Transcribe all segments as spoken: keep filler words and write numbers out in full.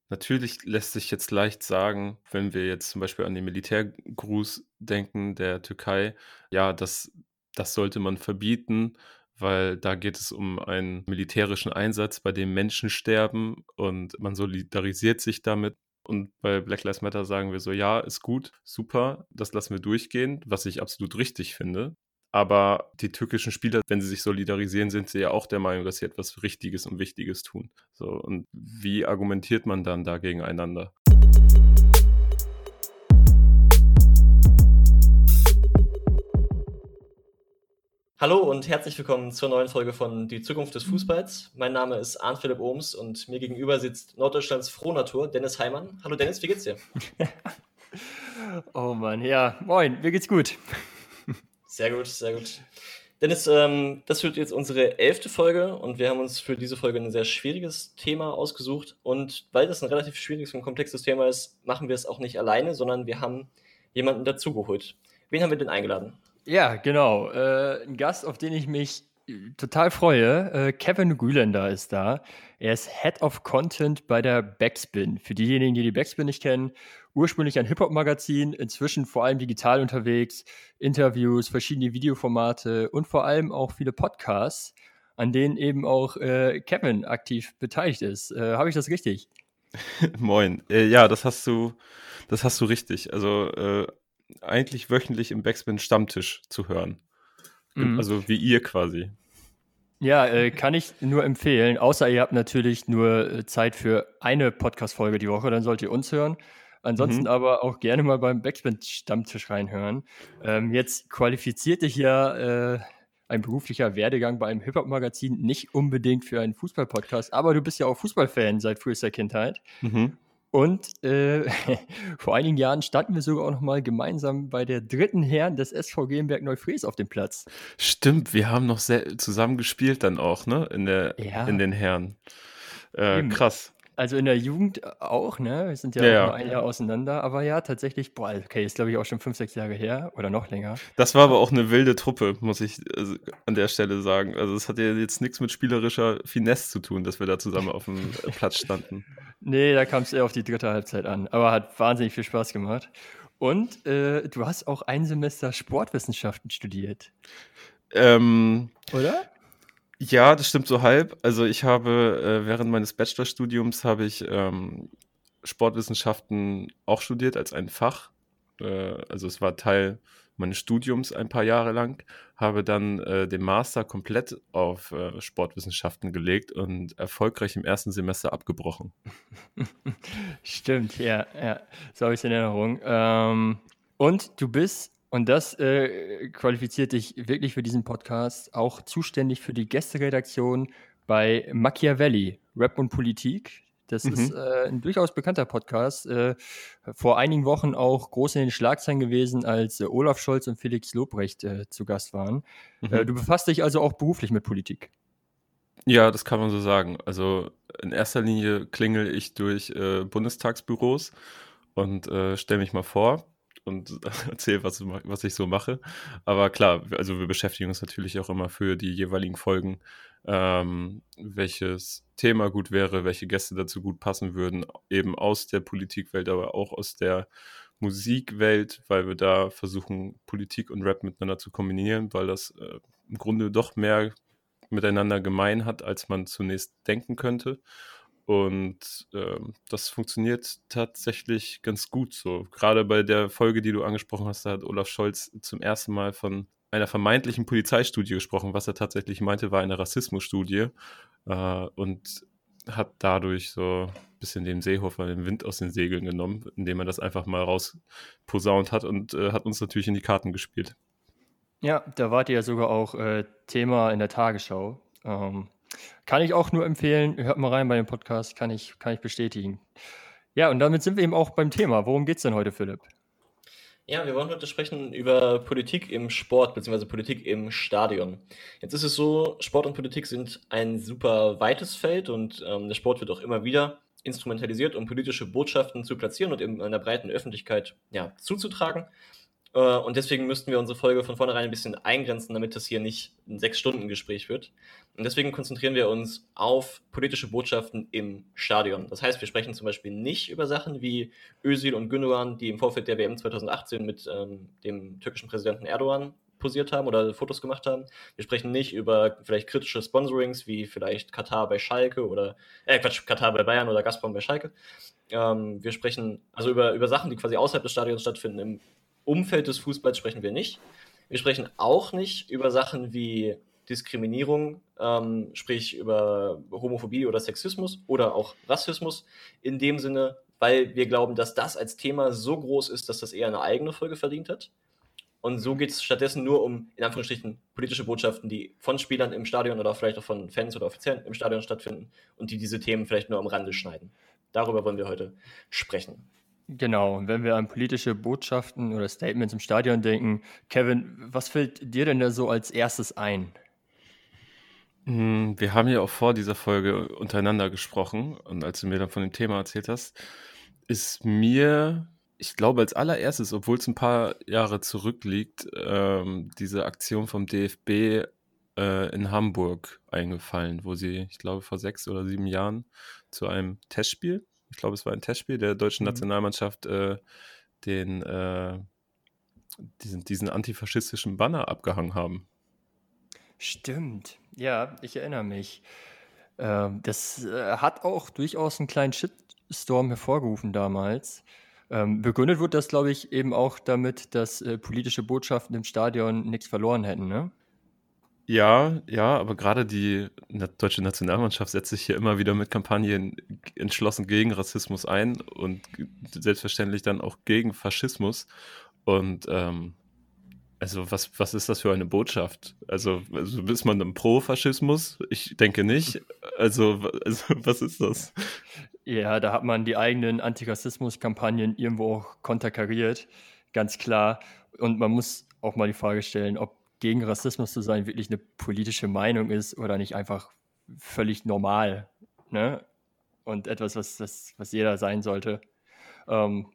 Natürlich lässt sich jetzt leicht sagen, wenn wir jetzt zum Beispiel an den Militärgruß denken der Türkei, ja, das das sollte man verbieten, weil da geht es um einen militärischen Einsatz, bei dem Menschen sterben und man solidarisiert sich damit. Und bei Black Lives Matter sagen wir so: „Ja, ist gut, super, das lassen wir durchgehen“, was ich absolut richtig finde. Aber die türkischen Spieler, wenn sie sich solidarisieren, sind sie ja auch der Meinung, dass sie etwas Richtiges und Wichtiges tun. So, und wie argumentiert man dann da gegeneinander? Hallo und herzlich willkommen zur neuen Folge von Die Zukunft des Fußballs. Mein Name ist Arndt-Philipp Ohms und mir gegenüber sitzt Norddeutschlands Frohnatur, Dennis Heimann. Hallo Dennis, wie geht's dir? Oh Mann, ja, moin, mir geht's gut. Sehr gut, sehr gut. Dennis, ähm, das wird jetzt unsere elfte Folge und wir haben uns für diese Folge ein sehr schwieriges Thema ausgesucht. Und weil das ein relativ schwieriges und komplexes Thema ist, machen wir es auch nicht alleine, sondern wir haben jemanden dazugeholt. Wen haben wir denn eingeladen? Ja, genau. Äh, ein Gast, auf den ich mich äh, total freue. Äh, Kevin Güländer ist da. Er ist Head of Content bei der Backspin. Für diejenigen, die die Backspin nicht kennen, ursprünglich ein Hip-Hop-Magazin, inzwischen vor allem digital unterwegs, Interviews, verschiedene Videoformate und vor allem auch viele Podcasts, an denen eben auch äh, Kevin aktiv beteiligt ist. Äh, Habe ich das richtig? Moin. Äh, ja, das hast du, das hast du richtig. Also äh, eigentlich wöchentlich im Backspin Stammtisch zu hören. Mhm. Also wie ihr quasi. Ja, äh, kann ich nur empfehlen, außer ihr habt natürlich nur äh, Zeit für eine Podcast-Folge die Woche, dann sollt ihr uns hören. Ansonsten Mhm. aber auch gerne mal beim Backspin-Stammtisch reinhören. Ähm, jetzt qualifiziert dich ja äh, ein beruflicher Werdegang bei einem Hip-Hop-Magazin nicht unbedingt für einen Fußball-Podcast, aber du bist ja auch Fußballfan seit frühester Kindheit. Mhm. Und äh, vor einigen Jahren standen wir sogar auch noch mal gemeinsam bei der dritten Herren des S V Gelnberg Neufries auf dem Platz. Stimmt, wir haben noch sehr zusammen gespielt dann auch, ne? In der, Ja. in den Herren. Äh, Eben. krass. Also in der Jugend auch, ne? Wir sind ja, Ja, auch ja. nur ein Jahr auseinander, aber ja, tatsächlich, boah, okay, ist glaube ich auch schon fünf, sechs Jahre her oder noch länger. Das war aber auch eine wilde Truppe, muss ich also, an der Stelle sagen. Also es hat ja jetzt nichts mit spielerischer Finesse zu tun, dass wir da zusammen auf dem äh, Platz standen. Nee, da kam es eher auf die dritte Halbzeit an, aber hat wahnsinnig viel Spaß gemacht. Und äh, du hast auch ein Semester Sportwissenschaften studiert, Ähm, oder? ja, das stimmt so halb. Also ich habe äh, während meines Bachelorstudiums habe ich ähm, Sportwissenschaften auch studiert als ein Fach. Äh, also es war Teil meines Studiums ein paar Jahre lang, habe dann äh, den Master komplett auf äh, Sportwissenschaften gelegt und erfolgreich im ersten Semester abgebrochen. Stimmt, ja, ja, so habe ich es in Erinnerung. Ähm, und du bist, und das äh, qualifiziert dich wirklich für diesen Podcast, auch zuständig für die Gästeredaktion bei Machiavelli, Rap und Politik. Das Mhm. ist äh, ein durchaus bekannter Podcast. Äh, vor einigen Wochen auch groß in den Schlagzeilen gewesen, als äh, Olaf Scholz und Felix Lobrecht äh, zu Gast waren. Mhm. Äh, du befasst dich also auch beruflich mit Politik. Ja, das kann man so sagen. Also in erster Linie klingel ich durch äh, Bundestagsbüros und äh, stelle mich mal vor und erzähle, was, was ich so mache. Aber klar, also wir beschäftigen uns natürlich auch immer für die jeweiligen Folgen, ähm, welches Thema gut wäre, welche Gäste dazu gut passen würden, eben aus der Politikwelt, aber auch aus der Musikwelt, weil wir da versuchen, Politik und Rap miteinander zu kombinieren, weil das äh, im Grunde doch mehr miteinander gemein hat, als man zunächst denken könnte. Und ähm, das funktioniert tatsächlich ganz gut so. Gerade bei der Folge, die du angesprochen hast, da hat Olaf Scholz zum ersten Mal von einer vermeintlichen Polizeistudie gesprochen. Was er tatsächlich meinte, war eine Rassismusstudie äh, und hat dadurch so ein bisschen dem Seehofer den Wind aus den Segeln genommen, indem er das einfach mal rausposaunt hat und äh, hat uns natürlich in die Karten gespielt. Ja, da wart ihr ja sogar auch äh, Thema in der Tagesschau. Ähm, kann ich auch nur empfehlen. Hört mal rein bei dem Podcast, kann ich, kann ich bestätigen. Ja, und damit sind wir eben auch beim Thema. Worum geht's denn heute, Philipp? Ja, wir wollen heute sprechen über Politik im Sport bzw. Politik im Stadion. Jetzt ist es so, Sport und Politik sind ein super weites Feld und ähm, der Sport wird auch immer wieder instrumentalisiert, um politische Botschaften zu platzieren und in einer breiten Öffentlichkeit ja, zuzutragen. Und deswegen müssten wir unsere Folge von vornherein ein bisschen eingrenzen, damit das hier nicht ein Sechs-Stunden-Gespräch wird. Und deswegen konzentrieren wir uns auf politische Botschaften im Stadion. Das heißt, wir sprechen zum Beispiel nicht über Sachen wie Özil und Gündogan, die im Vorfeld der W M zweitausendachtzehn mit ähm, dem türkischen Präsidenten Erdogan posiert haben oder Fotos gemacht haben. Wir sprechen nicht über vielleicht kritische Sponsorings, wie vielleicht Katar bei Schalke oder, äh Quatsch, Katar bei Bayern oder Gazprom bei Schalke. Ähm, wir sprechen also über, über Sachen, die quasi außerhalb des Stadions stattfinden. Im Umfeld des Fußballs sprechen wir nicht. Wir sprechen auch nicht über Sachen wie Diskriminierung, ähm, sprich über Homophobie oder Sexismus oder auch Rassismus in dem Sinne, weil wir glauben, dass das als Thema so groß ist, dass das eher eine eigene Folge verdient hat. Und so geht es stattdessen nur um, in Anführungsstrichen, politische Botschaften, die von Spielern im Stadion oder vielleicht auch von Fans oder Offiziellen im Stadion stattfinden und die diese Themen vielleicht nur am Rande schneiden. Darüber wollen wir heute sprechen. Genau, und wenn wir an politische Botschaften oder Statements im Stadion denken, Kevin, was fällt dir denn da so als erstes ein? Wir haben ja auch vor dieser Folge untereinander gesprochen und als du mir dann von dem Thema erzählt hast, ist mir, ich glaube als allererstes, obwohl es ein paar Jahre zurückliegt, ähm, diese Aktion vom D F B äh, in Hamburg eingefallen, wo sie, ich glaube vor sechs oder sieben Jahren zu einem Testspiel, ich glaube es war ein Testspiel der deutschen Mhm. Nationalmannschaft, äh, den äh, diesen, diesen antifaschistischen Banner abgehangen haben. Stimmt, ja, ich erinnere mich. Ähm, das äh, hat auch durchaus einen kleinen Shitstorm hervorgerufen damals. Ähm, begründet wurde das, glaube ich, eben auch damit, dass äh, politische Botschaften im Stadion nichts verloren hätten, ne? Ja, ja, aber gerade die na- deutsche Nationalmannschaft setzt sich hier immer wieder mit Kampagnen entschlossen gegen Rassismus ein und g- selbstverständlich dann auch gegen Faschismus. Und ähm, also was, was ist das für eine Botschaft? Also, also ist man dann pro Faschismus? Ich denke nicht. Also, wa- also was ist das? Ja, da hat man die eigenen Antirassismus-Kampagnen irgendwo auch konterkariert, ganz klar. Und man muss auch mal die Frage stellen, ob gegen Rassismus zu sein wirklich eine politische Meinung ist oder nicht einfach völlig normal, ne? Und etwas, was, was, was jeder sein sollte. Ähm,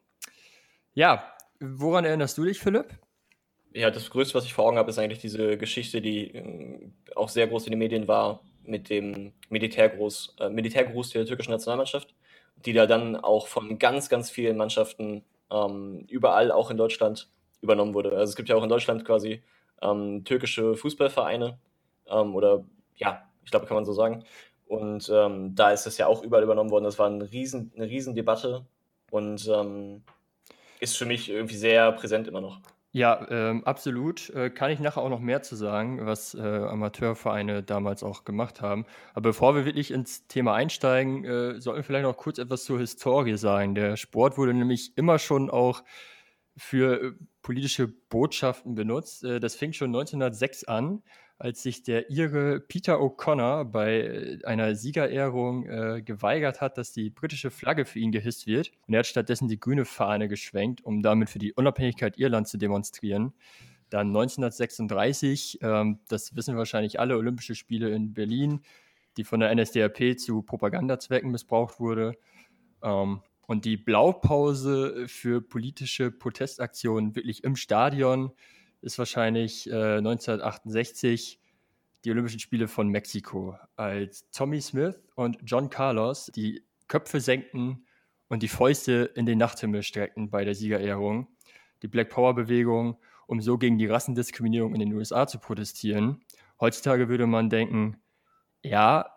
ja, woran erinnerst du dich, Philipp? Ja, das Größte, was ich vor Augen habe, ist eigentlich diese Geschichte, die äh, auch sehr groß in den Medien war, mit dem Militärgruß, äh, Militärgruß der türkischen Nationalmannschaft, die da dann auch von ganz, ganz vielen Mannschaften ähm, überall, auch in Deutschland, übernommen wurde. Also es gibt ja auch in Deutschland quasi ähm, türkische Fußballvereine ähm, oder ja, ich glaube, kann man so sagen. Und ähm, da ist das ja auch überall übernommen worden. Das war ein riesen, eine riesen Debatte und ähm, ist für mich irgendwie sehr präsent immer noch. Ja, ähm, absolut. Äh, kann ich nachher auch noch mehr zu sagen, was äh, Amateurvereine damals auch gemacht haben. Aber bevor wir wirklich ins Thema einsteigen, äh, sollten wir vielleicht noch kurz etwas zur Historie sagen. Der Sport wurde nämlich immer schon auch für äh, politische Botschaften benutzt. Äh, das fing schon neunzehnhundertsechs an, als sich der Ire Peter O'Connor bei äh, einer Siegerehrung äh, geweigert hat, dass die britische Flagge für ihn gehisst wird. Und er hat stattdessen die grüne Fahne geschwenkt, um damit für die Unabhängigkeit Irlands zu demonstrieren. Dann neunzehnhundertsechsunddreißig, ähm, das wissen wahrscheinlich alle, Olympische Spiele in Berlin, die von der N S D A P zu Propagandazwecken missbraucht wurde. Ähm, und die Blaupause für politische Protestaktionen wirklich im Stadion ist wahrscheinlich äh, neunzehnhundertachtundsechzig die Olympischen Spiele von Mexiko, als Tommy Smith und John Carlos die Köpfe senkten und die Fäuste in den Nachthimmel streckten bei der Siegerehrung. Die Black Power-Bewegung, um so gegen die Rassendiskriminierung in den U S A zu protestieren. Heutzutage würde man denken, ja,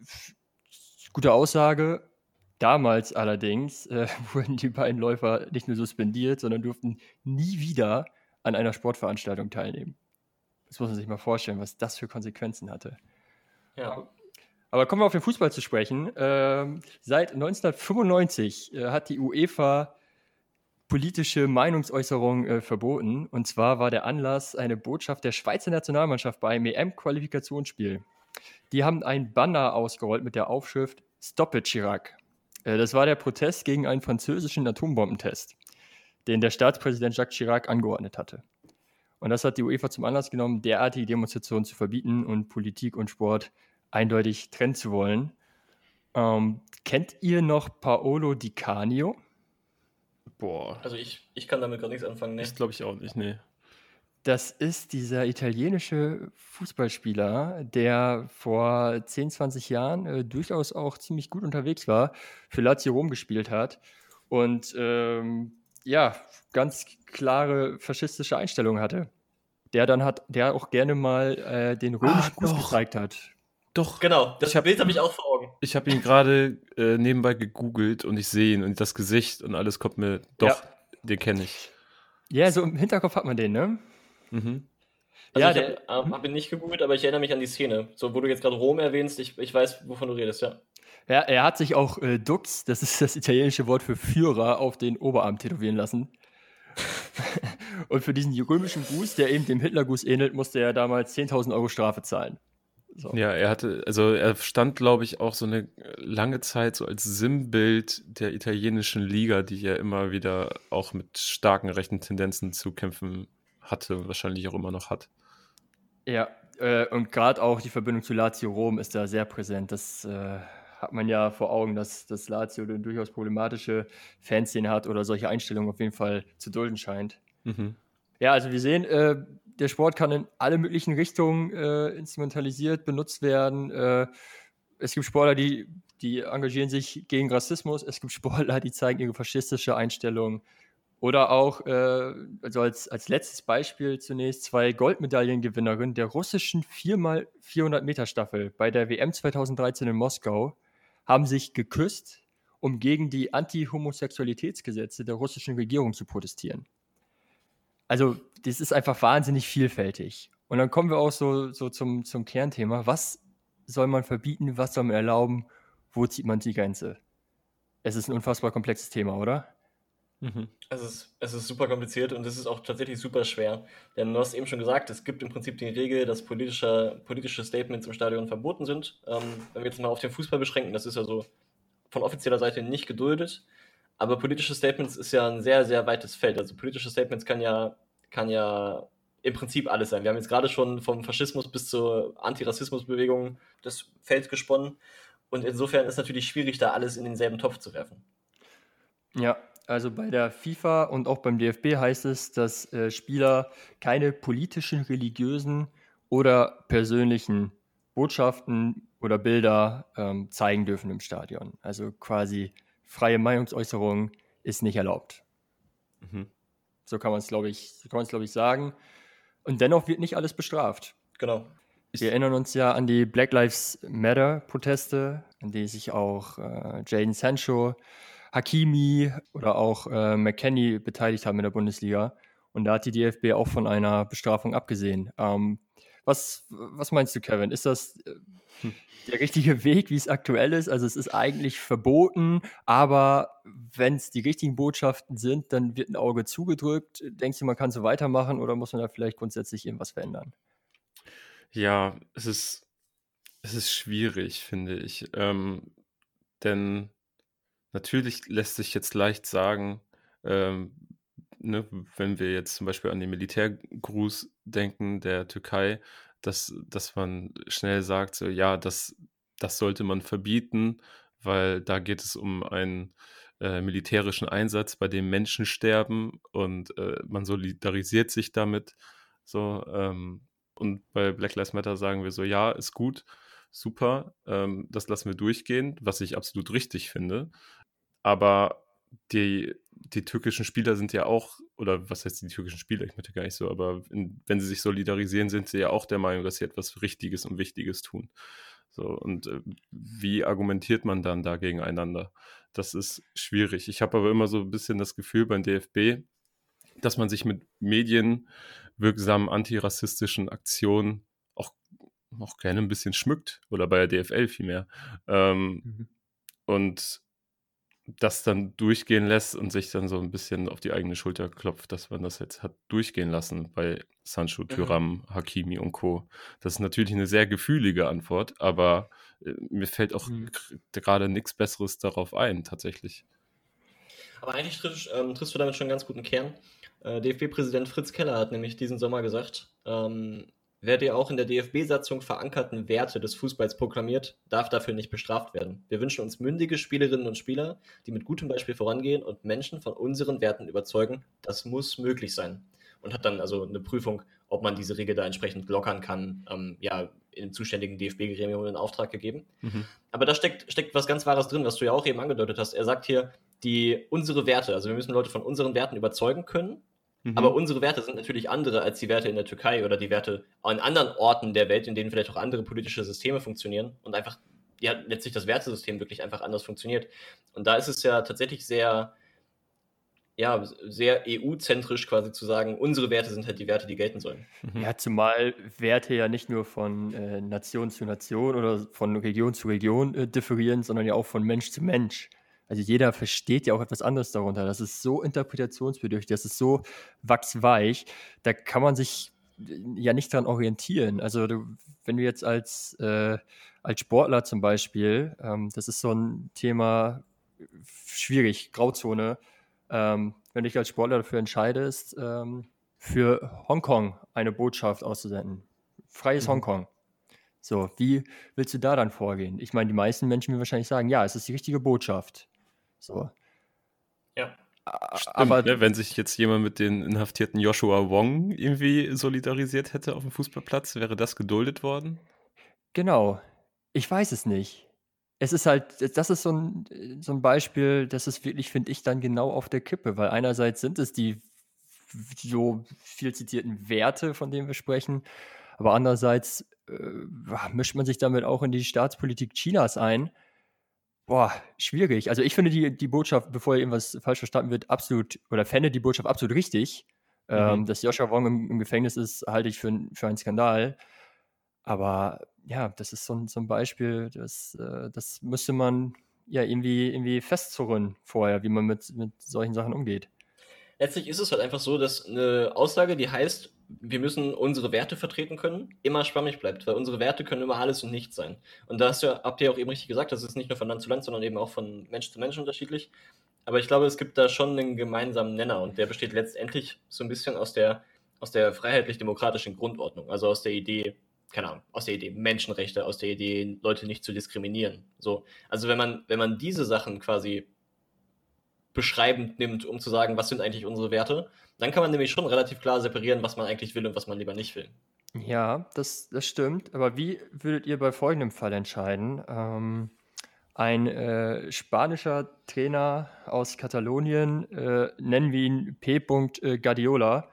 gute Aussage. Damals allerdings äh, wurden die beiden Läufer nicht nur suspendiert, sondern durften nie wieder an einer Sportveranstaltung teilnehmen. Das muss man sich mal vorstellen, was das für Konsequenzen hatte. Ja. Aber kommen wir auf den Fußball zu sprechen. Ähm, seit neunzehnhundertfünfundneunzig äh, hat die UEFA politische Meinungsäußerungen äh, verboten. Und zwar war der Anlass eine Botschaft der Schweizer Nationalmannschaft beim E M-Qualifikationsspiel. Die haben ein Banner ausgerollt mit der Aufschrift Stop it, Chirac. Äh, das war der Protest gegen einen französischen Atombombentest, den der Staatspräsident Jacques Chirac angeordnet hatte. Und das hat die UEFA zum Anlass genommen, derartige Demonstrationen zu verbieten und Politik und Sport eindeutig trennen zu wollen. Ähm, kennt ihr noch Paolo Di Canio? Boah. Also ich, ich kann damit gar nichts anfangen, ne? Ich glaube ich auch nicht, nee. Das ist dieser italienische Fußballspieler, der vor zehn, zwanzig Jahren äh, durchaus auch ziemlich gut unterwegs war, für Lazio Rom gespielt hat und ähm, ja, ganz klare faschistische Einstellungen hatte. Der dann hat, der auch gerne mal äh, den römischen Ah, Gruß doch. gezeigt hat. Doch. Genau, das Ich hab- Bild habe ich auch vor Augen. Ich habe ihn gerade äh, nebenbei gegoogelt und ich sehe ihn und das Gesicht und alles kommt mir. Doch, Ja. den kenne ich. Ja, so im Hinterkopf hat man den, ne? Mhm. Also Ja, ich der- habe hab ihn nicht gegoogelt, aber ich erinnere mich an die Szene. So, wo du jetzt gerade Rom erwähnst, ich, ich weiß, wovon du redest, ja. Ja, er hat sich auch äh, Dux, das ist das italienische Wort für Führer, auf den Oberarm tätowieren lassen. Und für diesen römischen Gruß, der eben dem Hitlergruß ähnelt, musste er damals zehntausend Euro Strafe zahlen. So. Ja, er hatte, also er stand, glaube ich, auch so eine lange Zeit so als Sinnbild der italienischen Liga, die ja immer wieder auch mit starken rechten Tendenzen zu kämpfen hatte und wahrscheinlich auch immer noch hat. Ja, äh, und gerade auch die Verbindung zu Lazio Rom ist da sehr präsent. Das äh, hat man ja vor Augen, dass, dass Lazio eine durchaus problematische Fanszene hat oder solche Einstellungen auf jeden Fall zu dulden scheint. Mhm. Ja, also wir sehen, äh, der Sport kann in alle möglichen Richtungen äh, instrumentalisiert, benutzt werden. Äh, es gibt Sportler, die, die engagieren sich gegen Rassismus. Es gibt Sportler, die zeigen ihre faschistische Einstellung. Oder auch, äh, also als, als letztes Beispiel zunächst, zwei Goldmedaillengewinnerinnen der russischen vier mal vierhundert Meter Staffel bei der W M zweitausenddreizehn in Moskau haben sich geküsst, um gegen die Anti-Homosexualitätsgesetze der russischen Regierung zu protestieren. Also, das ist einfach wahnsinnig vielfältig. Und dann kommen wir auch so, so zum, zum Kernthema. Was soll man verbieten? Was soll man erlauben? Wo zieht man die Grenze? Es ist ein unfassbar komplexes Thema, oder? Mhm. Es ist, es ist super kompliziert und es ist auch tatsächlich super schwer. Denn du hast eben schon gesagt, es gibt im Prinzip die Regel, dass politische, politische Statements im Stadion verboten sind. Ähm, wenn wir jetzt mal auf den Fußball beschränken, das ist ja so von offizieller Seite nicht geduldet. Aber politische Statements ist ja ein sehr, sehr weites Feld. Also politische Statements kann ja, kann ja im Prinzip alles sein. Wir haben jetzt gerade schon vom Faschismus bis zur Antirassismusbewegung das Feld gesponnen. Und insofern ist natürlich schwierig, da alles in denselben Topf zu werfen. Ja, also bei der FIFA und auch beim D F B heißt es, dass äh, Spieler keine politischen, religiösen oder persönlichen Botschaften oder Bilder ähm, zeigen dürfen im Stadion. Also quasi freie Meinungsäußerung ist nicht erlaubt. Mhm. So kann man es, glaube ich, so kann man es, glaube ich, sagen. Und dennoch wird nicht alles bestraft. Genau. Wir erinnern uns ja an die Black Lives Matter-Proteste, in denen sich auch äh, Jadon Sancho, Hakimi oder auch äh, McKennie beteiligt haben in der Bundesliga. Und da hat die D F B auch von einer Bestrafung abgesehen. Ähm, was, was meinst du, Kevin? Ist das äh, Hm. der richtige Weg, wie es aktuell ist? Also es ist eigentlich verboten, aber wenn es die richtigen Botschaften sind, dann wird ein Auge zugedrückt. Denkst du, man kann so weitermachen oder muss man da vielleicht grundsätzlich irgendwas verändern? Ja, es ist, es ist schwierig, finde ich. Ähm, denn natürlich lässt sich jetzt leicht sagen, ähm, ne, wenn wir jetzt zum Beispiel an den Militärgruß denken der Türkei, dass, dass man schnell sagt, so, ja, das, das sollte man verbieten, weil da geht es um einen äh, militärischen Einsatz, bei dem Menschen sterben und äh, man solidarisiert sich damit. So, ähm, und bei Black Lives Matter sagen wir so, ja, ist gut, super, ähm, das lassen wir durchgehen, was ich absolut richtig finde. Aber die, die türkischen Spieler sind ja auch, oder was heißt die türkischen Spieler? Ich möchte gar nicht so, aber in, wenn sie sich solidarisieren, sind sie ja auch der Meinung, dass sie etwas Richtiges und Wichtiges tun. So, und äh, wie argumentiert man dann da gegeneinander? Das ist schwierig. Ich habe aber immer so ein bisschen das Gefühl beim D F B, dass man sich mit medienwirksamen antirassistischen Aktionen auch, auch gerne ein bisschen schmückt. Oder bei der D F L vielmehr. Ähm, Mhm. Und das dann durchgehen lässt und sich dann so ein bisschen auf die eigene Schulter klopft, dass man das jetzt hat durchgehen lassen bei Sancho, Thuram, Hakimi und Co. Das ist natürlich eine sehr gefühlige Antwort, aber äh, mir fällt auch Mhm. g- gerade nichts Besseres darauf ein, tatsächlich. Aber eigentlich triffst, ähm, triffst du damit schon einen ganz guten Kern. Äh, D F B-Präsident Fritz Keller hat nämlich diesen Sommer gesagt, ähm, Wer die auch in der D F B-Satzung verankerten Werte des Fußballs proklamiert, darf dafür nicht bestraft werden. Wir wünschen uns mündige Spielerinnen und Spieler, die mit gutem Beispiel vorangehen und Menschen von unseren Werten überzeugen. Das muss möglich sein. Und hat dann also eine Prüfung, ob man diese Regel da entsprechend lockern kann, ähm, ja, im zuständigen D F B-Gremium in Auftrag gegeben. Mhm. Aber da steckt, steckt was ganz Wahres drin, was du ja auch eben angedeutet hast. Er sagt hier, die, unsere Werte, also wir müssen Leute von unseren Werten überzeugen können. Mhm. Aber unsere Werte sind natürlich andere als die Werte in der Türkei oder die Werte an anderen Orten der Welt, in denen vielleicht auch andere politische Systeme funktionieren und einfach, ja, letztlich das Wertesystem wirklich einfach anders funktioniert. Und da ist es ja tatsächlich sehr, ja, sehr E U-zentrisch quasi zu sagen, unsere Werte sind halt die Werte, die gelten sollen. Ja, zumal Werte ja nicht nur von äh, Nation zu Nation oder von Region zu Region äh, differieren, sondern ja auch von Mensch zu Mensch. Also jeder versteht ja auch etwas anderes darunter. Das ist so interpretationsbedürftig, das ist so wachsweich, da kann man sich ja nicht dran orientieren. Also du, wenn du jetzt als, äh, als Sportler zum Beispiel, ähm, das ist so ein Thema, schwierig, Grauzone, ähm, wenn du dich als Sportler dafür entscheidest, ähm, für Hongkong eine Botschaft auszusenden. Freies mhm. Hongkong. So, wie willst du da dann vorgehen? Ich meine, die meisten Menschen werden wahrscheinlich sagen, ja, es ist die richtige Botschaft. So. Ja. Stimmt, aber ne, wenn sich jetzt jemand mit den inhaftierten Joshua Wong irgendwie solidarisiert hätte auf dem Fußballplatz, wäre das geduldet worden? Genau. Ich weiß es nicht. Es ist halt, das ist so ein, so ein Beispiel, das ist wirklich, finde ich, dann genau auf der Kippe, weil einerseits sind es die so viel zitierten Werte, von denen wir sprechen, aber andererseits äh, mischt man sich damit auch in die Staatspolitik Chinas ein. Boah, schwierig. Also ich finde die, die Botschaft, bevor irgendwas falsch verstanden wird, absolut, oder fände die Botschaft absolut richtig. Mhm. Ähm, dass Joshua Wong im, im Gefängnis ist, halte ich für, für einen Skandal. Aber ja, das ist so ein, so ein Beispiel, das, äh, das müsste man ja irgendwie, irgendwie festzurren vorher, wie man mit, mit solchen Sachen umgeht. Letztlich ist es halt einfach so, dass eine Aussage, die heißt, wir müssen unsere Werte vertreten können, immer schwammig bleibt, weil unsere Werte können immer alles und nichts sein. Und da hast du, habt ihr auch eben richtig gesagt, das ist nicht nur von Land zu Land, sondern eben auch von Mensch zu Mensch unterschiedlich. Aber ich glaube, es gibt da schon einen gemeinsamen Nenner und der besteht letztendlich so ein bisschen aus der, aus der freiheitlich-demokratischen Grundordnung, also aus der Idee, keine Ahnung, aus der Idee Menschenrechte, aus der Idee, Leute nicht zu diskriminieren. So. Also wenn man, wenn man diese Sachen quasi beschreibend nimmt, um zu sagen, was sind eigentlich unsere Werte, dann kann man nämlich schon relativ klar separieren, was man eigentlich will und was man lieber nicht will. Ja, das, das stimmt. Aber wie würdet ihr bei folgendem Fall entscheiden? Ähm, ein äh, spanischer Trainer aus Katalonien, äh, nennen wir ihn P. Guardiola,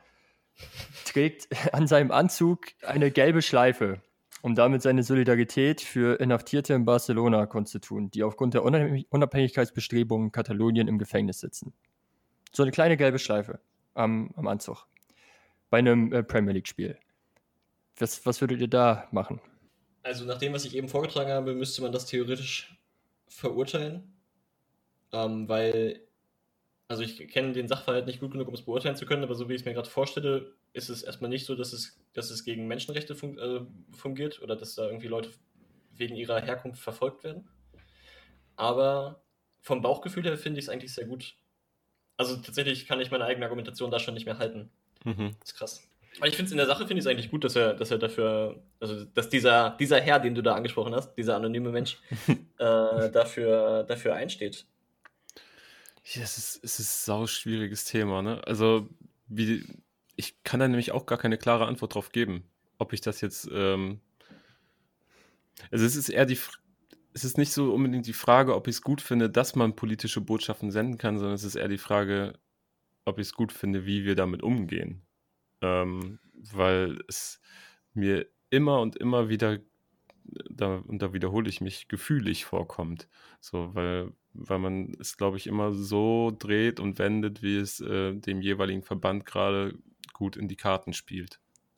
trägt an seinem Anzug eine gelbe Schleife, um damit seine Solidarität für Inhaftierte in Barcelona kundzutun, die aufgrund der Unabhängigkeitsbestrebungen Katalonien im Gefängnis sitzen. So eine kleine gelbe Schleife am, am Anzug. Bei einem äh, Premier League-Spiel. Was, was würdet ihr da machen? Also nach dem, was ich eben vorgetragen habe, müsste man das theoretisch verurteilen. Ähm, weil, also ich kenne den Sachverhalt nicht gut genug, um es beurteilen zu können, aber so wie ich es mir gerade vorstelle, ist es erstmal nicht so, dass es, dass es gegen Menschenrechte fun- äh, fungiert oder dass da irgendwie Leute wegen ihrer Herkunft verfolgt werden. Aber vom Bauchgefühl her finde ich es eigentlich sehr gut. Also tatsächlich kann ich meine eigene Argumentation da schon nicht mehr halten. Mhm. Das ist krass. Aber ich finde es in der Sache, finde ich es eigentlich gut, dass er, dass er dafür, also dass dieser, dieser Herr, den du da angesprochen hast, dieser anonyme Mensch, äh, dafür, dafür einsteht. Ja, es ist, es ist ein sau schwieriges Thema, ne? Also, wie, ich kann da nämlich auch gar keine klare Antwort drauf geben, ob ich das jetzt, ähm, also es ist eher die, es ist nicht so unbedingt die Frage, ob ich es gut finde, dass man politische Botschaften senden kann, sondern es ist eher die Frage, ob ich es gut finde, wie wir damit umgehen. Ähm, weil es mir immer und immer wieder, da, und da wiederhole ich mich, gefühlig vorkommt. So, weil, weil man es, glaube ich, immer so dreht und wendet, wie es äh, dem jeweiligen Verband gerade gut in die Karten spielt.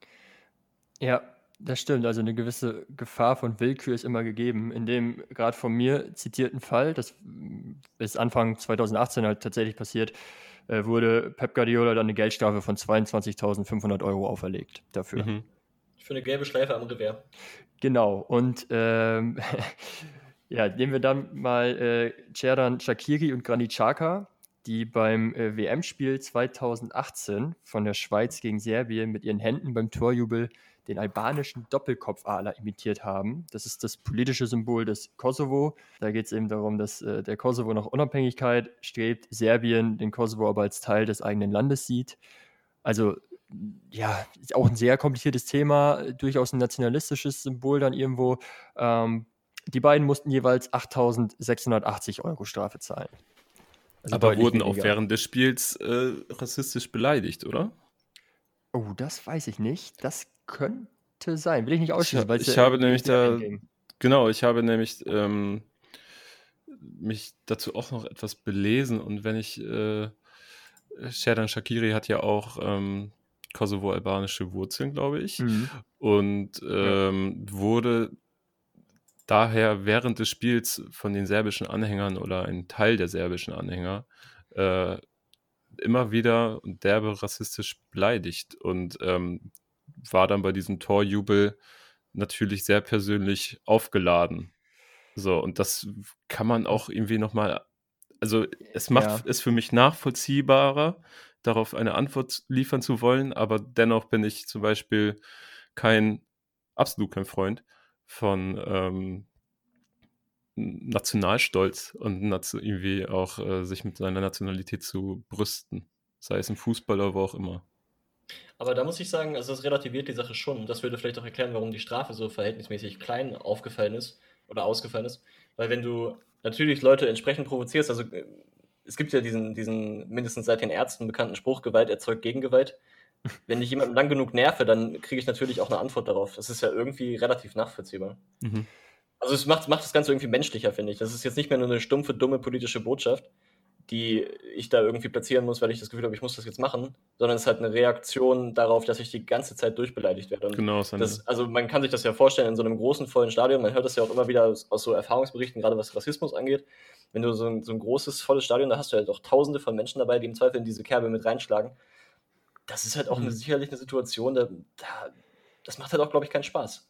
Ja, das stimmt. Also eine gewisse Gefahr von Willkür ist immer gegeben. In dem gerade von mir zitierten Fall, das ist Anfang zweitausendachtzehn halt tatsächlich passiert, äh, wurde Pep Guardiola dann eine Geldstrafe von zweiundzwanzigtausendfünfhundert Euro auferlegt dafür. Mhm. Für eine gelbe Schleife am Revers. Genau. Und ähm, ja, nehmen wir dann mal äh, Xherdan Shaqiri und Granit Xhaka, die beim äh, W M-Spiel zweitausendachtzehn von der Schweiz gegen Serbien mit ihren Händen beim Torjubel den albanischen Doppelkopfadler imitiert haben. Das ist das politische Symbol des Kosovo. Da geht es eben darum, dass äh, der Kosovo nach Unabhängigkeit strebt, Serbien den Kosovo aber als Teil des eigenen Landes sieht. Also ja, ist auch ein sehr kompliziertes Thema, durchaus ein nationalistisches Symbol dann irgendwo. Ähm, die beiden mussten jeweils achttausendsechshundertachtzig Euro Strafe zahlen. Also Aber deutlich wurden auch weniger. während des Spiels äh, rassistisch beleidigt, oder? Oh, das weiß ich nicht. Das könnte sein. Will ich nicht Ich, ausschließen, weil es ich ja habe um nämlich Serbien da, ging. genau, ich habe nämlich ähm, mich dazu auch noch etwas belesen und wenn ich, äh, Xherdan Shaqiri hat ja auch ähm, kosovo-albanische Wurzeln, glaube ich, Mhm. und Ja. ähm, wurde daher während des Spiels von den serbischen Anhängern oder ein Teil der serbischen Anhänger äh, immer wieder und derbe rassistisch beleidigt und ähm, war dann bei diesem Torjubel natürlich sehr persönlich aufgeladen. So, und das kann man auch irgendwie nochmal, also es macht Ja. es für mich nachvollziehbarer, darauf eine Antwort liefern zu wollen, aber dennoch bin ich zum Beispiel kein, absolut kein Freund von ähm, Nationalstolz und nat- irgendwie auch äh, sich mit seiner Nationalität zu brüsten. Sei es im Fußball oder wo auch immer. Aber da muss ich sagen, also das relativiert die Sache schon. Und das würde vielleicht auch erklären, warum die Strafe so verhältnismäßig klein aufgefallen ist oder ausgefallen ist. Weil wenn du natürlich Leute entsprechend provozierst, also äh, es gibt ja diesen, diesen mindestens seit den Ärzten bekannten Spruch, Gewalt erzeugt Gegengewalt. Wenn ich jemanden lang genug nerve, dann kriege ich natürlich auch eine Antwort darauf. Das ist ja irgendwie relativ nachvollziehbar. Mhm. Also es macht, macht das Ganze irgendwie menschlicher, finde ich. Das ist jetzt nicht mehr nur eine stumpfe, dumme politische Botschaft, die ich da irgendwie platzieren muss, weil ich das Gefühl habe, ich muss das jetzt machen, sondern es ist halt eine Reaktion darauf, dass ich die ganze Zeit durchbeleidigt werde. Und Genau, seine, das, also man kann sich das ja vorstellen in so einem großen, vollen Stadion, man hört das ja auch immer wieder aus, aus so Erfahrungsberichten, gerade was Rassismus angeht. Wenn du so ein, so ein großes, volles Stadion, da hast du halt auch tausende von Menschen dabei, die im Zweifel in diese Kerbe mit reinschlagen. Das ist halt auch eine, Mhm. sicherlich eine Situation, da, da, das macht halt auch, glaube ich, keinen Spaß.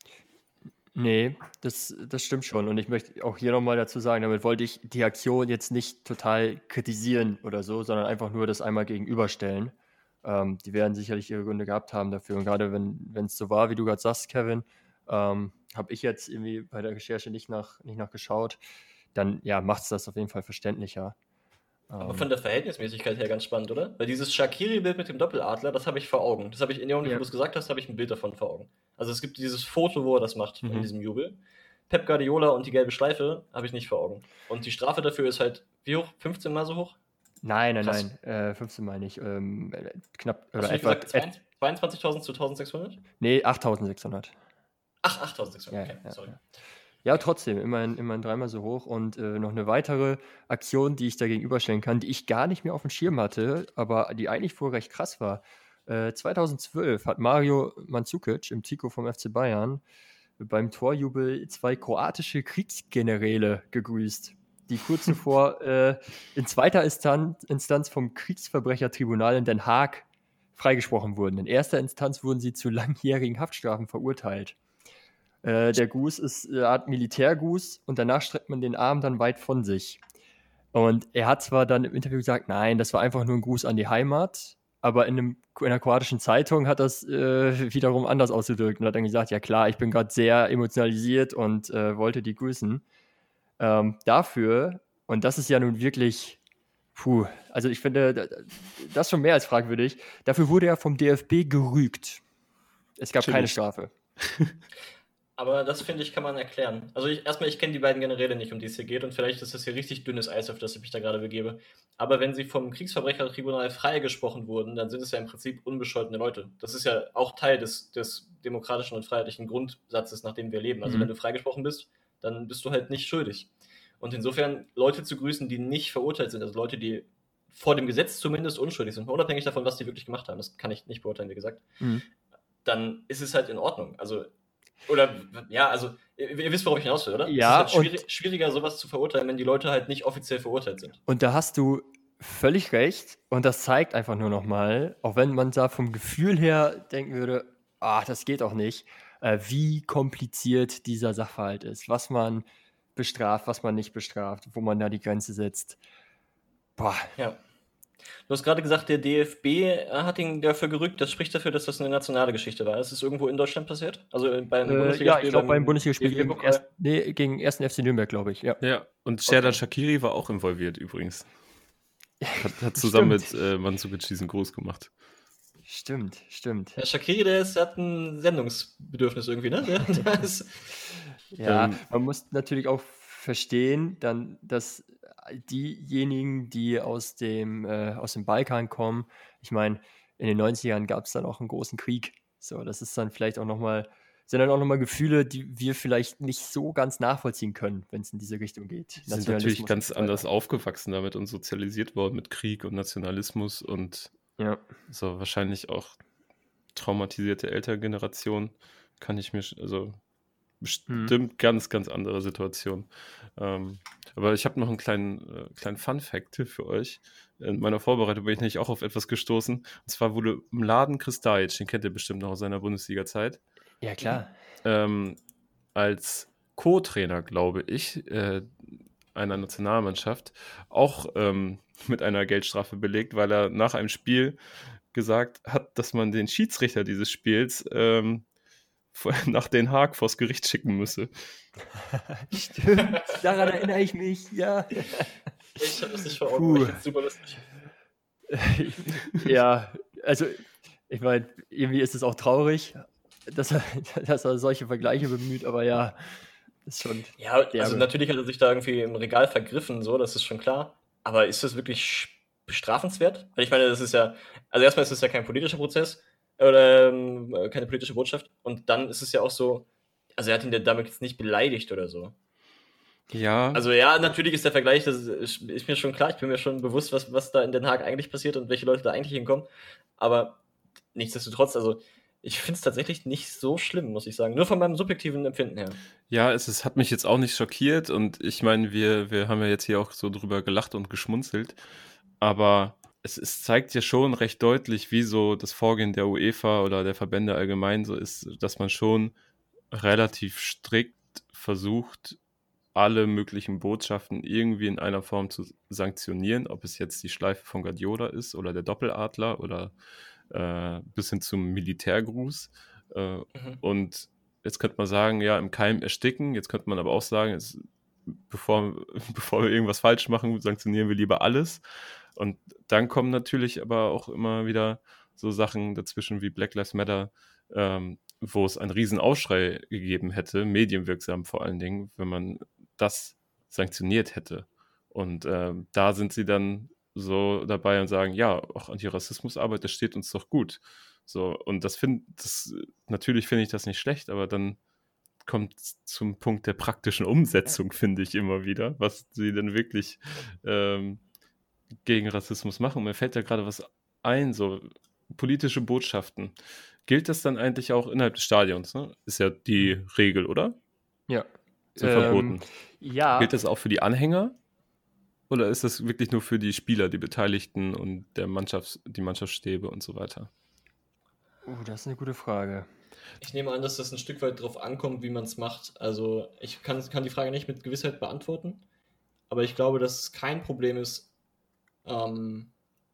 Nee, das, das stimmt schon. Und ich möchte auch hier nochmal dazu sagen, damit wollte ich die Aktion jetzt nicht total kritisieren oder so, sondern einfach nur das einmal gegenüberstellen. Ähm, die werden sicherlich ihre Gründe gehabt haben dafür. Und gerade wenn wenn es so war, wie du gerade sagst, Kevin, ähm, habe ich jetzt irgendwie bei der Recherche nicht nach, nicht nachgeschaut, dann ja, macht es das auf jeden Fall verständlicher. Aber Ähm, von der Verhältnismäßigkeit her ganz spannend, oder? Weil dieses Shaqiri-Bild mit dem Doppeladler, das habe ich vor Augen. Das habe ich in dem Moment, wo ja. du es gesagt hast, habe ich ein Bild davon vor Augen. Also es gibt dieses Foto, wo er das macht, in mhm. diesem Jubel. Pep Guardiola und die gelbe Schleife habe ich nicht vor Augen. Und die Strafe dafür ist halt, wie hoch? fünfzehn Mal so hoch? Nein, nein, Krass. nein, äh, fünfzehn Mal nicht. Ähm, äh, knapp Hast oder du nicht etwa, gesagt et, zweiundzwanzigtausend zu eintausendsechshundert? nee, achttausendsechshundert. Ach, achttausendsechshundert, Ja, okay, ja, sorry. ja. Ja, trotzdem, immerhin, immerhin dreimal so hoch. Und äh, noch eine weitere Aktion, die ich da gegenüberstellen kann, die ich gar nicht mehr auf dem Schirm hatte, aber die eigentlich wohl recht krass war. Äh, zweitausendzwölf hat Mario Mandzukic im Trikot vom F C Bayern beim Torjubel zwei kroatische Kriegsgeneräle gegrüßt, die kurz zuvor äh, in zweiter Instanz, Instanz vom Kriegsverbrechertribunal in Den Haag freigesprochen wurden. In erster Instanz wurden sie zu langjährigen Haftstrafen verurteilt. Äh, der Gruß ist eine Art Militärgruß und danach streckt man den Arm dann weit von sich. Und er hat zwar dann im Interview gesagt, nein, das war einfach nur ein Gruß an die Heimat, aber in, einem, in einer kroatischen Zeitung hat das äh, wiederum anders ausgedrückt und hat dann gesagt, ja klar, ich bin gerade sehr emotionalisiert und äh, wollte die grüßen. Ähm, dafür, und das ist ja nun wirklich, puh, also ich finde, das schon mehr als fragwürdig, dafür wurde er vom D F B gerügt. Es gab keine Chillig. Strafe. Aber das, finde ich, kann man erklären. Also ich, erstmal, ich kenne die beiden Generäle nicht, um die es hier geht, und vielleicht ist das hier richtig dünnes Eis, auf das ich mich da gerade begebe. Aber wenn sie vom Kriegsverbrechertribunal freigesprochen wurden, dann sind es ja im Prinzip unbescholtene Leute. Das ist ja auch Teil des, des demokratischen und freiheitlichen Grundsatzes, nach dem wir leben. Also Mhm. wenn du freigesprochen bist, dann bist du halt nicht schuldig. Und insofern Leute zu grüßen, die nicht verurteilt sind, also Leute, die vor dem Gesetz zumindest unschuldig sind, unabhängig davon, was die wirklich gemacht haben, das kann ich nicht beurteilen, wie gesagt, Mhm. dann ist es halt in Ordnung. Also oder, ja, also, ihr, ihr wisst, worauf ich hinaus will, oder? Ja, es ist halt schwierig, und- schwieriger, sowas zu verurteilen, wenn die Leute halt nicht offiziell verurteilt sind. Und da hast du völlig recht. Und das zeigt einfach nur nochmal, auch wenn man da vom Gefühl her denken würde, ah, das geht auch nicht, äh, wie kompliziert dieser Sachverhalt ist, was man bestraft, was man nicht bestraft, wo man da die Grenze setzt. Boah, Ja. Du hast gerade gesagt, der D F B hat ihn dafür gerügt. Das spricht dafür, dass das eine nationale Geschichte war. Ist es irgendwo in Deutschland passiert? Also beim Äh, Bundesligaspiel? ja, ich glaube beim beim Bundesligaspiel gegen, D F B-Pokal? erst, nee, gegen ersten F C Nürnberg, glaube ich. Ja. Ja, und Serdar Okay. Shaqiri war auch involviert übrigens. Hat, hat zusammen Stimmt. mit äh, Mandzukic diesen Gruß gemacht. Stimmt, stimmt. Der Shaqiri, der, ist, der hat ein Sendungsbedürfnis irgendwie, ne? Der, der ist, Ja, Ähm, man muss natürlich auch verstehen, dann, dass diejenigen, die aus dem, äh, aus dem Balkan kommen, ich meine, in den neunzigern gab es dann auch einen großen Krieg. So, das ist dann vielleicht auch nochmal, sind dann auch nochmal Gefühle, die wir vielleicht nicht so ganz nachvollziehen können, wenn es in diese Richtung geht. die sind natürlich Nationalismus ganz und so anders weiter. aufgewachsen damit und sozialisiert worden mit Krieg und Nationalismus und Ja. so wahrscheinlich auch traumatisierte Elterngeneration, kann ich mir, sch- also bestimmt Hm. ganz, ganz andere Situation. Ähm, aber ich habe noch einen kleinen, äh, kleinen Fun-Fact für euch. In meiner Vorbereitung bin ich nämlich auch auf etwas gestoßen. Und zwar wurde Mladen Kristajic, den kennt ihr bestimmt noch aus seiner Bundesliga-Zeit, Ja, klar. ähm, als Co-Trainer, glaube ich, äh, einer Nationalmannschaft auch ähm, mit einer Geldstrafe belegt, weil er nach einem Spiel gesagt hat, dass man den Schiedsrichter dieses Spiels ähm, vor- nach Den Haag vors Gericht schicken müsse. Stimmt, daran erinnere ich mich, ja. ich habe das nicht vor Augen, aber ich Puh. finde es super lustig. Ja, also ich meine, irgendwie ist es auch traurig, dass er, dass er solche Vergleiche bemüht, aber ja, ist schon Ja, also derbe. natürlich hat er sich da irgendwie im Regal vergriffen, so, das ist schon klar. Aber ist das wirklich sch- bestrafenswert? Weil ich meine, das ist ja, also erstmal ist es ja kein politischer Prozess oder ähm, keine politische Botschaft. Und dann ist es ja auch so, also er hat ihn ja damit jetzt nicht beleidigt oder so. Ja, Also ja, natürlich ist der Vergleich, das ist, ist mir schon klar, ich bin mir schon bewusst, was, was da in Den Haag eigentlich passiert und welche Leute da eigentlich hinkommen. Aber nichtsdestotrotz, also ich finde es tatsächlich nicht so schlimm, muss ich sagen. Nur von meinem subjektiven Empfinden her. ja, es, es hat mich jetzt auch nicht schockiert und ich meine, wir, wir haben ja jetzt hier auch so drüber gelacht und geschmunzelt, aber es, es zeigt ja schon recht deutlich, wie so das Vorgehen der UEFA oder der Verbände allgemein so ist, dass man schon relativ strikt versucht, alle möglichen Botschaften irgendwie in einer Form zu sanktionieren, ob es jetzt die Schleife von Guardiola ist oder der Doppeladler oder äh, bis hin zum Militärgruß. Äh, Mhm. und jetzt könnte man sagen, ja, im Keim ersticken. Jetzt könnte man aber auch sagen, es, bevor, bevor wir irgendwas falsch machen, sanktionieren wir lieber alles. Und dann kommen natürlich aber auch immer wieder so Sachen dazwischen wie Black Lives Matter, ähm, wo es einen riesen Aufschrei gegeben hätte, medienwirksam vor allen Dingen, wenn man das sanktioniert hätte. Und ähm, da sind sie dann so dabei und sagen, ja, auch Antirassismusarbeit, das steht uns doch gut. So, und das finde das, natürlich finde ich das nicht schlecht, aber dann kommt zum Punkt der praktischen Umsetzung, finde ich immer wieder, was sie denn wirklich ähm, gegen Rassismus machen. Mir fällt da gerade was ein, so politische Botschaften. Gilt das dann eigentlich auch innerhalb des Stadions? Ne? Ist ja die Regel, oder? Ja. Sind Ähm, verboten. ja, Gilt das auch für die Anhänger? Oder ist das wirklich nur für die Spieler, die Beteiligten und der Mannschafts-, die Mannschaftsstäbe und so weiter? oh, das ist eine gute Frage. Ich nehme an, dass das ein Stück weit drauf ankommt, wie man es macht. Also ich kann, kann die Frage nicht mit Gewissheit beantworten, aber ich glaube, dass es kein Problem ist. Ähm,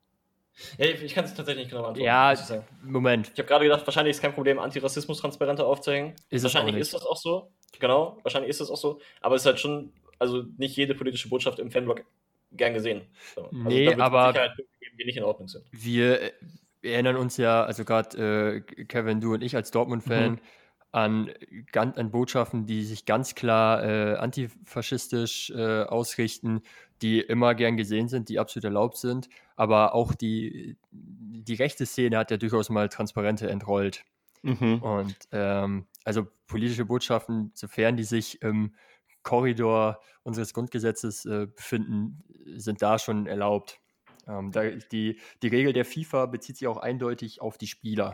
ja, ich, ich kann es tatsächlich nicht genau beantworten, Ja, muss ich sagen. Moment, Ich habe gerade gedacht, wahrscheinlich ist es kein Problem, Antirassismus-Transparente aufzuhängen. ist es auch Wahrscheinlich ist nicht. das auch so. Genau, wahrscheinlich ist das auch so. Aber es ist halt schon, also nicht jede politische Botschaft im Fanblog gern gesehen. So. Also Nee, da wird es mit aber Sicherheit Punkte geben, die nicht in Ordnung sind. wir äh, erinnern uns ja, also gerade äh, Kevin, du und ich als Dortmund-Fan, Mhm. an, gan- an Botschaften, die sich ganz klar äh, antifaschistisch äh, ausrichten, die immer gern gesehen sind, die absolut erlaubt sind. Aber auch die, die rechte Szene hat ja durchaus mal Transparente entrollt. Mhm. Und ähm, also politische Botschaften, sofern die sich im Korridor unseres Grundgesetzes äh, befinden, sind da schon erlaubt. Ähm, da, die, die Regel der FIFA bezieht sich auch eindeutig auf die Spieler.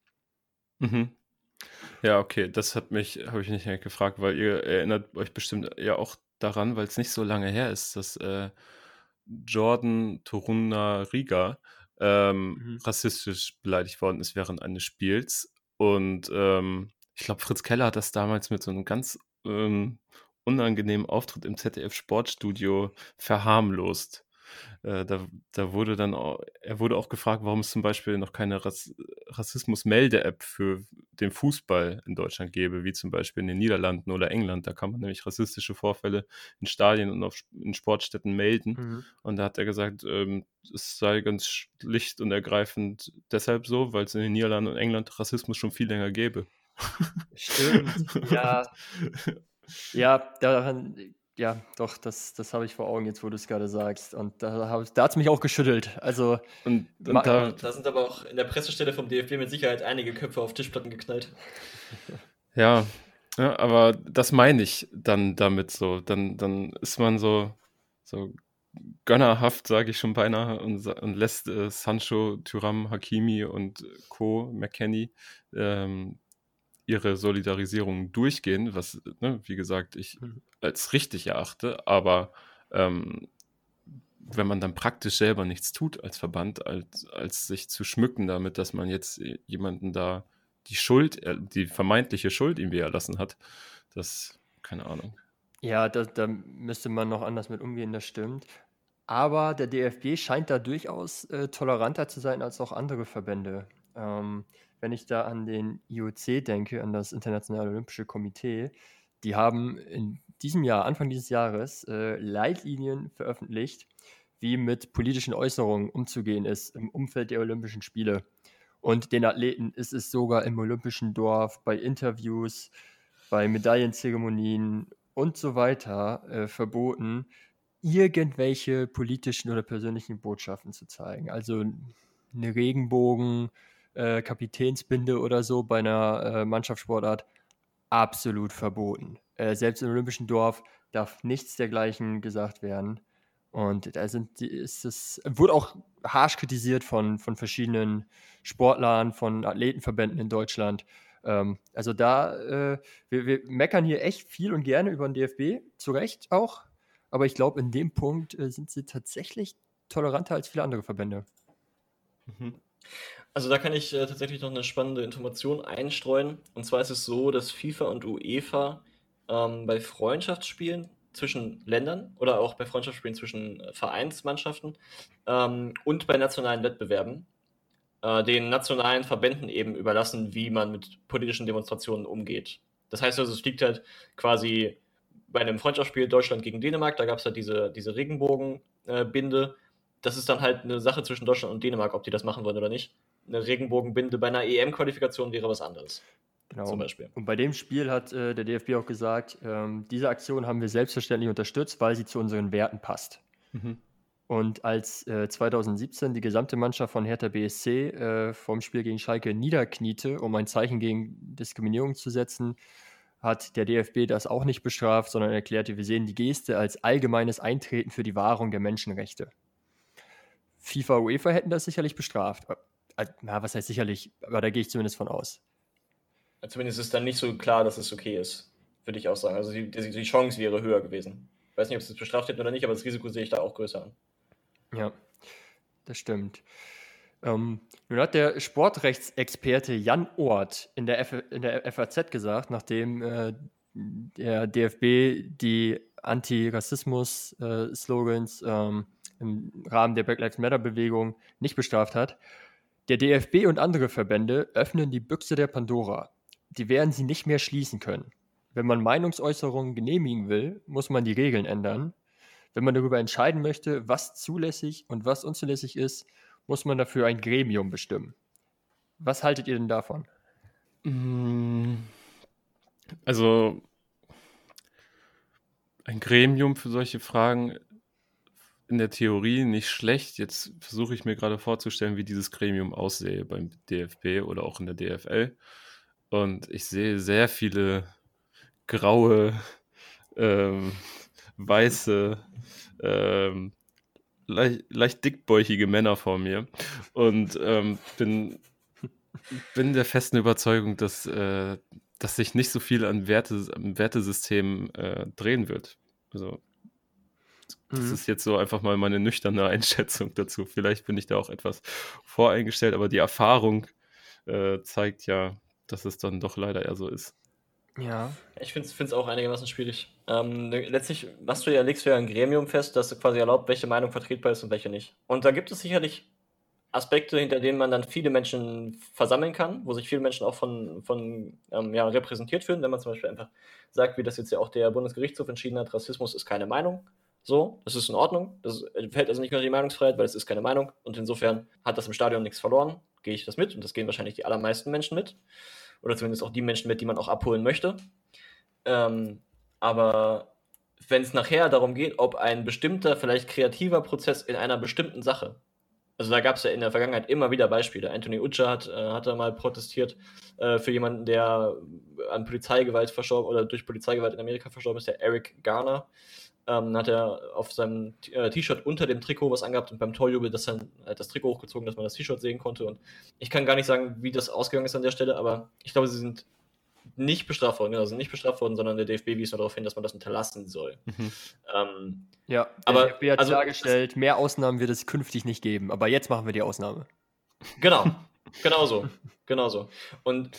Mhm. Ja, okay, das hat mich, habe ich nicht gefragt, weil ihr erinnert euch bestimmt ja auch daran, weil es nicht so lange her ist, dass äh, Jordan Toruna Riga ähm, Mhm. rassistisch beleidigt worden ist während eines Spiels. Und ähm, ich glaube, Fritz Keller hat das damals mit so einem ganz ähm, unangenehmen Auftritt im Z D F Sportstudio verharmlost. äh, da, da wurde dann auch, er wurde auch gefragt, warum es zum Beispiel noch keine Rass Rassismus-Melde-App für den Fußball in Deutschland gäbe, wie zum Beispiel in den Niederlanden oder England. Da kann man nämlich rassistische Vorfälle in Stadien und auf, in Sportstätten melden. Mhm. Und da hat er gesagt, ähm, es sei ganz schlicht und ergreifend deshalb so, weil es in den Niederlanden und England Rassismus schon viel länger gäbe. Stimmt, ja. Ja, daran, ja, doch, das, das habe ich vor Augen jetzt, wo du es gerade sagst. Und da, hab- da hat es mich auch geschüttelt. Also, Und, Ma- und da, Da sind aber auch in der Pressestelle vom D F B mit Sicherheit einige Köpfe auf Tischplatten geknallt. ja, ja, aber das meine ich dann damit so. Dann, dann ist man so, so gönnerhaft, sage ich schon beinahe, und, sa- und lässt äh, Sancho, Thuram, Hakimi und Co., McKennie, ähm, ihre Solidarisierung durchgehen, was, ne, wie gesagt, ich Mhm. als richtig erachte, aber ähm, wenn man dann praktisch selber nichts tut als Verband, als, als sich zu schmücken damit, dass man jetzt jemanden da die Schuld, äh, die vermeintliche Schuld irgendwie erlassen hat, das, keine Ahnung. Ja, da, da müsste man noch anders mit umgehen, das stimmt. Aber der D F B scheint da durchaus äh, toleranter zu sein als auch andere Verbände. Ähm, wenn ich da an den I O C denke, an das Internationale Olympische Komitee, die haben in diesem Jahr, Anfang dieses Jahres, äh, Leitlinien veröffentlicht, wie mit politischen Äußerungen umzugehen ist im Umfeld der Olympischen Spiele. Und den Athleten ist es sogar im Olympischen Dorf, bei Interviews, bei Medaillenzeremonien und so weiter äh, verboten, irgendwelche politischen oder persönlichen Botschaften zu zeigen. Also eine Regenbogen, äh, Kapitänsbinde oder so bei einer äh, Mannschaftssportart absolut verboten. Äh, selbst im Olympischen Dorf darf nichts dergleichen gesagt werden. Und da sind die, ist es, wurde auch harsch kritisiert von, von verschiedenen Sportlern, von Athletenverbänden in Deutschland. Ähm, also da, äh, wir, wir meckern hier echt viel und gerne über den D F B, zu Recht auch. Aber ich glaube, in dem Punkt äh, sind sie tatsächlich toleranter als viele andere Verbände. Mhm. Also da kann ich äh, tatsächlich noch eine spannende Information einstreuen. Und zwar ist es so, dass FIFA und UEFA ähm, bei Freundschaftsspielen zwischen Ländern oder auch bei Freundschaftsspielen zwischen äh, Vereinsmannschaften ähm, und bei nationalen Wettbewerben äh, den nationalen Verbänden eben überlassen, wie man mit politischen Demonstrationen umgeht. Das heißt also, es liegt halt quasi bei einem Freundschaftsspiel Deutschland gegen Dänemark, da gab es halt diese, diese Regenbogenbinde. Das ist dann halt eine Sache zwischen Deutschland und Dänemark, ob die das machen wollen oder nicht. Eine Regenbogenbinde bei einer E M-Qualifikation wäre was anderes. Genau. Zum Beispiel. Und bei dem Spiel hat äh, der D F B auch gesagt, ähm, diese Aktion haben wir selbstverständlich unterstützt, weil sie zu unseren Werten passt. Mhm. Und als äh, zweitausendsiebzehn die gesamte Mannschaft von Hertha B S C äh, vom Spiel gegen Schalke niederkniete, um ein Zeichen gegen Diskriminierung zu setzen, hat der D F B das auch nicht bestraft, sondern erklärte, wir sehen die Geste als allgemeines Eintreten für die Wahrung der Menschenrechte. FIFA, UEFA hätten das sicherlich bestraft. Äh, na, was heißt sicherlich, aber da gehe ich zumindest von aus. Zumindest ist dann nicht so klar, dass es okay ist, würde ich auch sagen. Also die, die, die Chance wäre höher gewesen. Ich weiß nicht, ob sie es bestraft hätten oder nicht, aber das Risiko sehe ich da auch größer an. Ja, das stimmt. Ähm, nun hat der Sportrechtsexperte Jan Oort in der, F in der F A Z gesagt, nachdem äh, der D F B die Anti-Rassismus-Slogans ähm, im Rahmen der Black Lives Matter-Bewegung nicht bestraft hat, der D F B und andere Verbände öffnen die Büchse der Pandora. Die werden sie nicht mehr schließen können. Wenn man Meinungsäußerungen genehmigen will, muss man die Regeln ändern. Wenn man darüber entscheiden möchte, was zulässig und was unzulässig ist, muss man dafür ein Gremium bestimmen. Was haltet ihr denn davon? Also ein Gremium für solche Fragen in der Theorie nicht schlecht. Jetzt versuche ich mir gerade vorzustellen, wie dieses Gremium aussähe beim D F B oder auch in der D F L. Und ich sehe sehr viele graue, ähm, weiße, ähm, leicht, leicht dickbäuchige Männer vor mir und ähm, bin, bin der festen Überzeugung, dass, äh, dass sich nicht so viel an Werte, am Wertesystem äh, drehen wird. Also das Mhm. ist jetzt so einfach mal meine nüchterne Einschätzung dazu. Vielleicht bin ich da auch etwas voreingestellt, aber die Erfahrung äh, zeigt ja, dass es dann doch leider eher so ist. Ja. Ich finde es auch einigermaßen schwierig. Ähm, letztlich machst du ja, legst du ja ein Gremium fest, das quasi erlaubt, welche Meinung vertretbar ist und welche nicht. Und da gibt es sicherlich Aspekte, hinter denen man dann viele Menschen versammeln kann, wo sich viele Menschen auch von, von ähm, ja, repräsentiert fühlen, wenn man zum Beispiel einfach sagt, wie das jetzt ja auch der Bundesgerichtshof entschieden hat, Rassismus ist keine Meinung. So, das ist in Ordnung. Das fällt also nicht unter die Meinungsfreiheit, weil es ist keine Meinung. Und insofern hat das im Stadion nichts verloren. Gehe ich das mit und das gehen wahrscheinlich die allermeisten Menschen mit. Oder zumindest auch die Menschen mit, die man auch abholen möchte. Ähm, aber wenn es nachher darum geht, ob ein bestimmter, vielleicht kreativer Prozess in einer bestimmten Sache, also da gab es ja in der Vergangenheit immer wieder Beispiele. Anthony Utscha hat, äh, hat da mal protestiert äh, für jemanden, der an Polizeigewalt verstorben oder durch Polizeigewalt in Amerika verstorben ist, der Eric Garner. Ähm, hat er auf seinem äh, T-Shirt unter dem Trikot was angehabt und beim Torjubel das dann halt das Trikot hochgezogen, dass man das T-Shirt sehen konnte. Und ich kann gar nicht sagen, wie das ausgegangen ist an der Stelle, aber ich glaube, sie sind nicht bestraft worden, also nicht bestraft worden, sondern der D F B wies nur darauf hin, dass man das unterlassen soll. Mhm. Ähm, Ja, der aber D F B hat also, klargestellt, mehr Ausnahmen wird es künftig nicht geben. Aber jetzt machen wir die Ausnahme. Genau, genau so, genau so. Und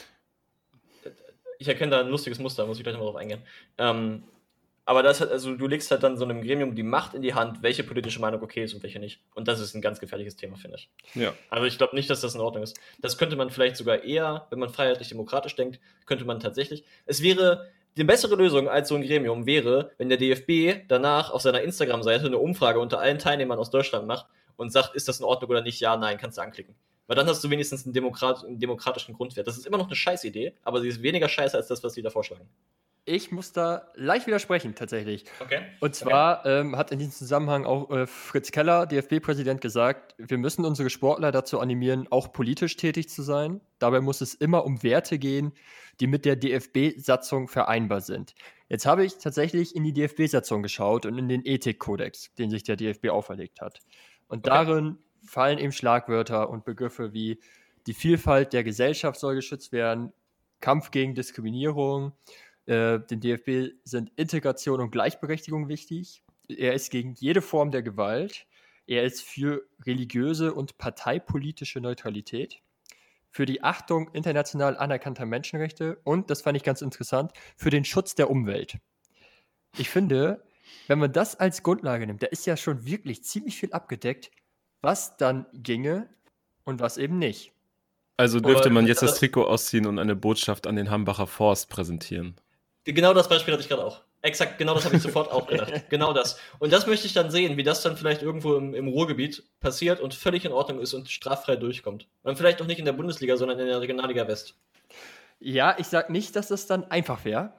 ich erkenne da ein lustiges Muster, muss ich gleich noch mal drauf eingehen. Ähm, aber das hat, also du legst halt dann so einem Gremium die Macht in die Hand, welche politische Meinung okay ist und welche nicht. Und das ist ein ganz gefährliches Thema, finde ich. Ja. Also ich glaube nicht, dass das in Ordnung ist. Das könnte man vielleicht sogar eher, wenn man freiheitlich-demokratisch denkt, könnte man tatsächlich. Es wäre die bessere Lösung als so ein Gremium wäre, wenn der D F B danach auf seiner Instagram-Seite eine Umfrage unter allen Teilnehmern aus Deutschland macht und sagt, ist das in Ordnung oder nicht? Ja, nein, kannst du anklicken. Weil dann hast du wenigstens einen, Demokrat, einen demokratischen Grundwert. Das ist immer noch eine Scheißidee, aber sie ist weniger scheiße als das, was sie da vorschlagen. Ich muss da leicht widersprechen, tatsächlich. Okay. Und zwar okay. ähm, hat in diesem Zusammenhang auch äh, Fritz Keller, D F B-Präsident, gesagt, wir müssen unsere Sportler dazu animieren, auch politisch tätig zu sein. Dabei muss es immer um Werte gehen, die mit der D F B-Satzung vereinbar sind. Jetzt habe ich tatsächlich in die D F B-Satzung geschaut und in den Ethikkodex, den sich der D F B auferlegt hat. Und okay. darin fallen eben Schlagwörter und Begriffe wie die Vielfalt der Gesellschaft soll geschützt werden, Kampf gegen Diskriminierung. Äh, dem D F B sind Integration und Gleichberechtigung wichtig. Er ist gegen jede Form der Gewalt. Er ist für religiöse und parteipolitische Neutralität, für die Achtung international anerkannter Menschenrechte und, das fand ich ganz interessant, für den Schutz der Umwelt. Ich finde, wenn man das als Grundlage nimmt, da ist ja schon wirklich ziemlich viel abgedeckt, was dann ginge und was eben nicht. Also dürfte man jetzt das Trikot ausziehen und eine Botschaft an den Hambacher Forst präsentieren. Genau das Beispiel hatte ich gerade auch. Exakt, genau das habe ich sofort auch gedacht. Genau das. Und das möchte ich dann sehen, wie das dann vielleicht irgendwo im, im Ruhrgebiet passiert und völlig in Ordnung ist und straffrei durchkommt. Und vielleicht auch nicht in der Bundesliga, sondern in der Regionalliga West. Ja, ich sag nicht, dass das dann einfach wäre.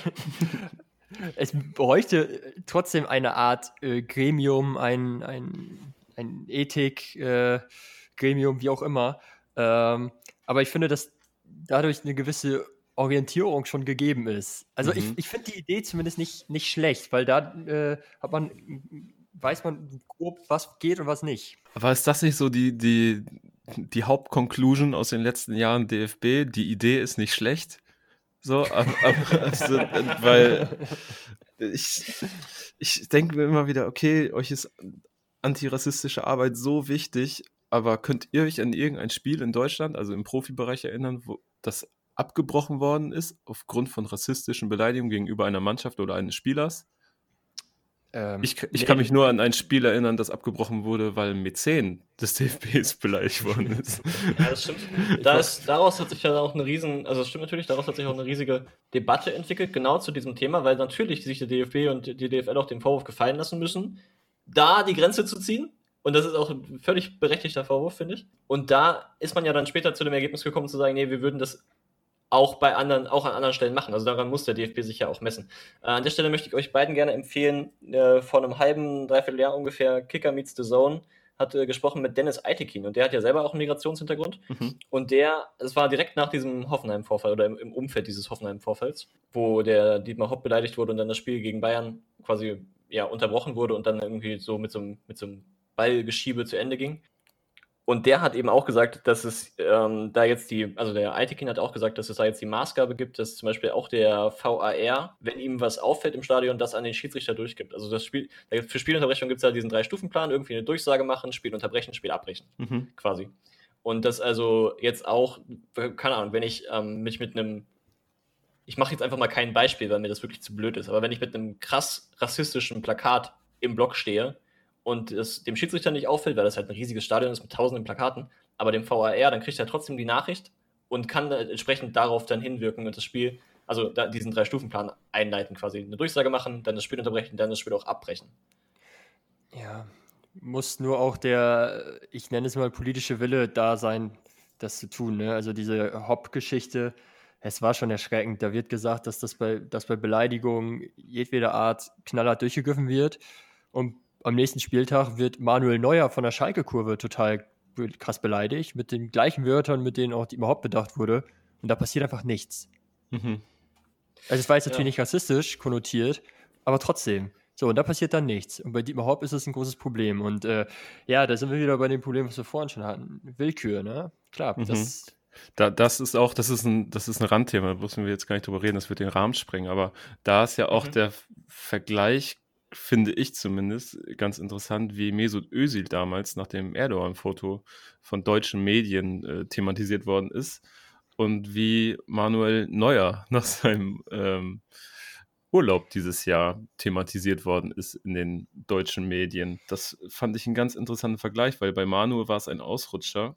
Es bräuchte trotzdem eine Art äh, Gremium, ein, ein, ein Ethik-Gremium, äh, wie auch immer. Ähm, aber ich finde, dass dadurch eine gewisse Orientierung schon gegeben ist. Also mhm. ich, ich finde die Idee zumindest nicht, nicht schlecht, weil da äh, hat man, weiß man grob, was geht und was nicht. Aber ist das nicht so die, die, die Hauptconclusion aus den letzten Jahren D F B? Die Idee ist nicht schlecht. So, aber, aber also, weil ich, ich denke mir immer wieder, okay, euch ist antirassistische Arbeit so wichtig, aber könnt ihr euch an irgendein Spiel in Deutschland, also im Profibereich erinnern, wo das abgebrochen worden ist aufgrund von rassistischen Beleidigungen gegenüber einer Mannschaft oder eines Spielers? Ähm, ich ich nee, kann mich nur an ein Spiel erinnern, das abgebrochen wurde, weil ein Mäzen des D F Bs beleidigt worden ist. Ja, das stimmt. Da ist, daraus hat sich ja auch eine riesen, also das stimmt natürlich, daraus hat sich auch eine riesige Debatte entwickelt, genau zu diesem Thema, weil natürlich sich der D F B und die D F L auch den Vorwurf gefallen lassen müssen, da die Grenze zu ziehen. Und das ist auch ein völlig berechtigter Vorwurf, finde ich. Und da ist man ja dann später zu dem Ergebnis gekommen, zu sagen, nee, wir würden das auch bei anderen, auch an anderen Stellen machen. Also daran muss der D F B sich ja auch messen. Äh, an der Stelle möchte ich euch beiden gerne empfehlen, äh, vor einem halben, dreiviertel Jahr ungefähr, Kicker Meets the Zone, hat äh, gesprochen mit Dennis Eitekin und der hat ja selber auch einen Migrationshintergrund. Mhm. Und der, das war direkt nach diesem Hoffenheim-Vorfall oder im, im Umfeld dieses Hoffenheim-Vorfalls, wo der Dietmar Hopp beleidigt wurde und dann das Spiel gegen Bayern quasi ja, unterbrochen wurde und dann irgendwie so mit so einem, mit so einem Ballgeschiebe zu Ende ging. Und der hat eben auch gesagt, dass es ähm, da jetzt die, also der Eitekin hat auch gesagt, dass es da jetzt die Maßgabe gibt, dass zum Beispiel auch der V A R, wenn ihm was auffällt im Stadion, das an den Schiedsrichter durchgibt. Also das Spiel, für Spielunterbrechung gibt es ja diesen Drei-Stufen-Plan, irgendwie eine Durchsage machen, Spiel unterbrechen, Spiel abbrechen, mhm. quasi. Und das also jetzt auch, keine Ahnung, wenn ich ähm, mich mit einem ich mache jetzt einfach mal kein Beispiel, weil mir das wirklich zu blöd ist, aber wenn ich mit einem krass rassistischen Plakat im Block stehe und es dem Schiedsrichter nicht auffällt, weil das halt ein riesiges Stadion ist mit tausenden Plakaten, aber dem V A R, dann kriegt er trotzdem die Nachricht und kann entsprechend darauf dann hinwirken und das Spiel, also da, diesen Drei-Stufen-Plan einleiten quasi. Eine Durchsage machen, dann das Spiel unterbrechen, dann das Spiel auch abbrechen. Ja, muss nur auch der, ich nenne es mal, politische Wille da sein, das zu tun. Ne? Also diese Hopp-Geschichte, es war schon erschreckend. Da wird gesagt, dass das bei, dass bei Beleidigungen jedweder Art knallhart durchgegriffen wird. Und am nächsten Spieltag wird Manuel Neuer von der Schalke-Kurve total krass beleidigt, mit den gleichen Wörtern, mit denen auch die überhaupt bedacht wurde. Und da passiert einfach nichts. Mhm. Also es war jetzt natürlich Ja. nicht rassistisch konnotiert, aber trotzdem. So, und da passiert dann nichts. Und bei Dietmar Hopp ist das ein großes Problem. Und äh, ja, da sind wir wieder bei dem Problem, was wir vorhin schon hatten. Willkür, ne? Klar, Mhm. das... Da, das ist auch, das ist ein, das ist ein Randthema, da müssen wir jetzt gar nicht drüber reden, das wird den Rahmen sprengen, aber da ist ja auch Mhm. der F- Vergleich, finde ich zumindest, ganz interessant, wie Mesut Özil damals nach dem Erdogan-Foto von deutschen Medien äh, thematisiert worden ist und wie Manuel Neuer nach seinem ähm, Urlaub dieses Jahr thematisiert worden ist in den deutschen Medien. Das fand ich einen ganz interessanten Vergleich, weil bei Manu war es ein Ausrutscher,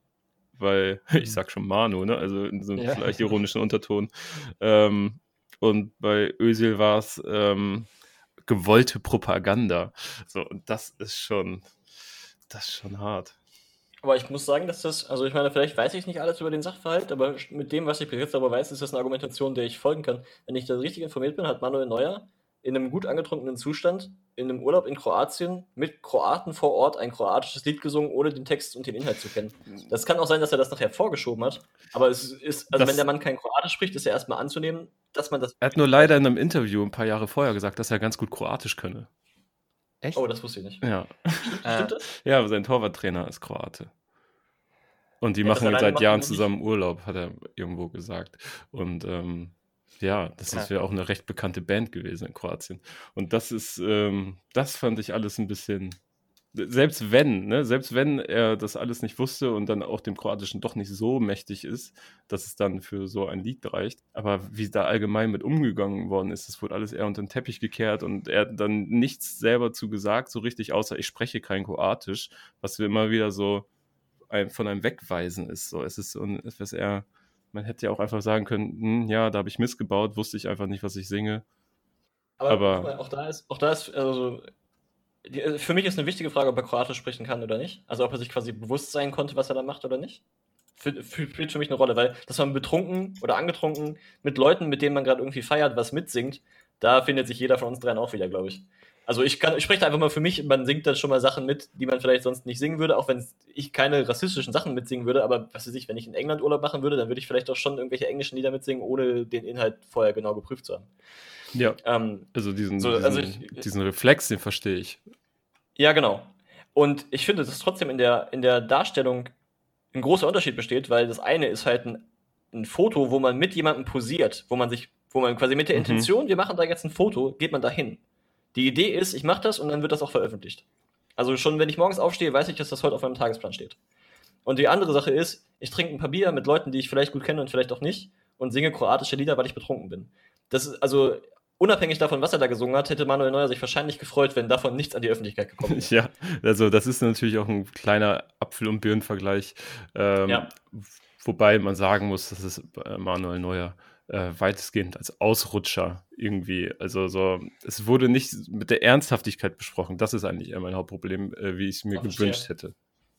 weil, ich sag schon Manu, ne? Also in so einem Ja. vielleicht ironischen Unterton. Ähm, und bei Özil war es ähm, gewollte Propaganda. So, und das ist schon, das ist schon hart. Aber ich muss sagen, dass das, also ich meine, vielleicht weiß ich nicht alles über den Sachverhalt, aber mit dem, was ich bis jetzt aber weiß, ist das eine Argumentation, der ich folgen kann. Wenn ich da richtig informiert bin, hat Manuel Neuer in einem gut angetrunkenen Zustand in einem Urlaub in Kroatien mit Kroaten vor Ort ein kroatisches Lied gesungen, ohne den Text und den Inhalt zu kennen. Das kann auch sein, dass er das nachher vorgeschoben hat, aber es ist, also Das- wenn der Mann kein Kroatisch spricht, ist er erstmal anzunehmen, dass man das... Er hat nur leider in einem Interview ein paar Jahre vorher gesagt, dass er ganz gut Kroatisch könne. Echt? Oh, das wusste ich nicht. Ja, Stimmt das? ja, aber sein Torwarttrainer ist Kroate. Und die Ja, das machen alleine seit macht Jahren ihn noch nicht- zusammen Urlaub, hat er irgendwo gesagt. Und ähm, ja, das ist Ja. ja auch eine recht bekannte Band gewesen in Kroatien. Und das ist, ähm, das fand ich alles ein bisschen, selbst wenn, ne, selbst wenn er das alles nicht wusste und dann auch dem Kroatischen doch nicht so mächtig ist, dass es dann für so ein Lied reicht. Aber wie da allgemein mit umgegangen worden ist, das wurde alles eher unter den Teppich gekehrt und er hat dann nichts selber zu gesagt, so richtig, außer ich spreche kein Kroatisch, was wir immer wieder so ein, von einem Wegweisen ist. So, es ist so ein, etwas eher, man hätte ja auch einfach sagen können, hm, ja, da habe ich missgebaut, wusste ich einfach nicht, was ich singe. Aber, Aber- guck mal, auch da ist, auch da ist, also die, äh, für mich ist eine wichtige Frage, ob er Kroatisch sprechen kann oder nicht. Also ob er sich quasi bewusst sein konnte, was er da macht oder nicht. Für- für- Spielt für mich eine Rolle, weil dass man betrunken oder angetrunken mit Leuten, mit denen man gerade irgendwie feiert, was mitsingt, da findet sich jeder von uns dreien auch wieder, glaube ich. Also ich kann, ich spreche da einfach mal für mich, man singt dann schon mal Sachen mit, die man vielleicht sonst nicht singen würde, auch wenn ich keine rassistischen Sachen mitsingen würde, aber was weiß ich, wenn ich in England Urlaub machen würde, dann würde ich vielleicht auch schon irgendwelche englischen Lieder mitsingen, ohne den Inhalt vorher genau geprüft zu haben. Ja, Ähm, also diesen, So, diesen, also ich- diesen Reflex, den verstehe ich. Ja, genau. Und ich finde, dass trotzdem in der, in der Darstellung ein großer Unterschied besteht, weil das eine ist halt ein, ein Foto, wo man mit jemandem posiert, wo man sich, wo man quasi mit der Mhm. Intention, wir machen da jetzt ein Foto, geht man dahin. Die Idee ist, ich mache das und dann wird das auch veröffentlicht. Also schon, wenn ich morgens aufstehe, weiß ich, dass das heute auf meinem Tagesplan steht. Und die andere Sache ist, ich trinke ein paar Bier mit Leuten, die ich vielleicht gut kenne und vielleicht auch nicht, und singe kroatische Lieder, weil ich betrunken bin. Das ist also unabhängig davon, was er da gesungen hat, hätte Manuel Neuer sich wahrscheinlich gefreut, wenn davon nichts an die Öffentlichkeit gekommen ist. Ja, also das ist natürlich auch ein kleiner Apfel- und Birnenvergleich. Ähm, Ja. Wobei man sagen muss, dass es äh, Manuel Neuer äh, weitestgehend als Ausrutscher irgendwie, also so, es wurde nicht mit der Ernsthaftigkeit besprochen. Das ist eigentlich eher mein Hauptproblem, äh, wie ich es mir Ah, verstehe. gewünscht hätte.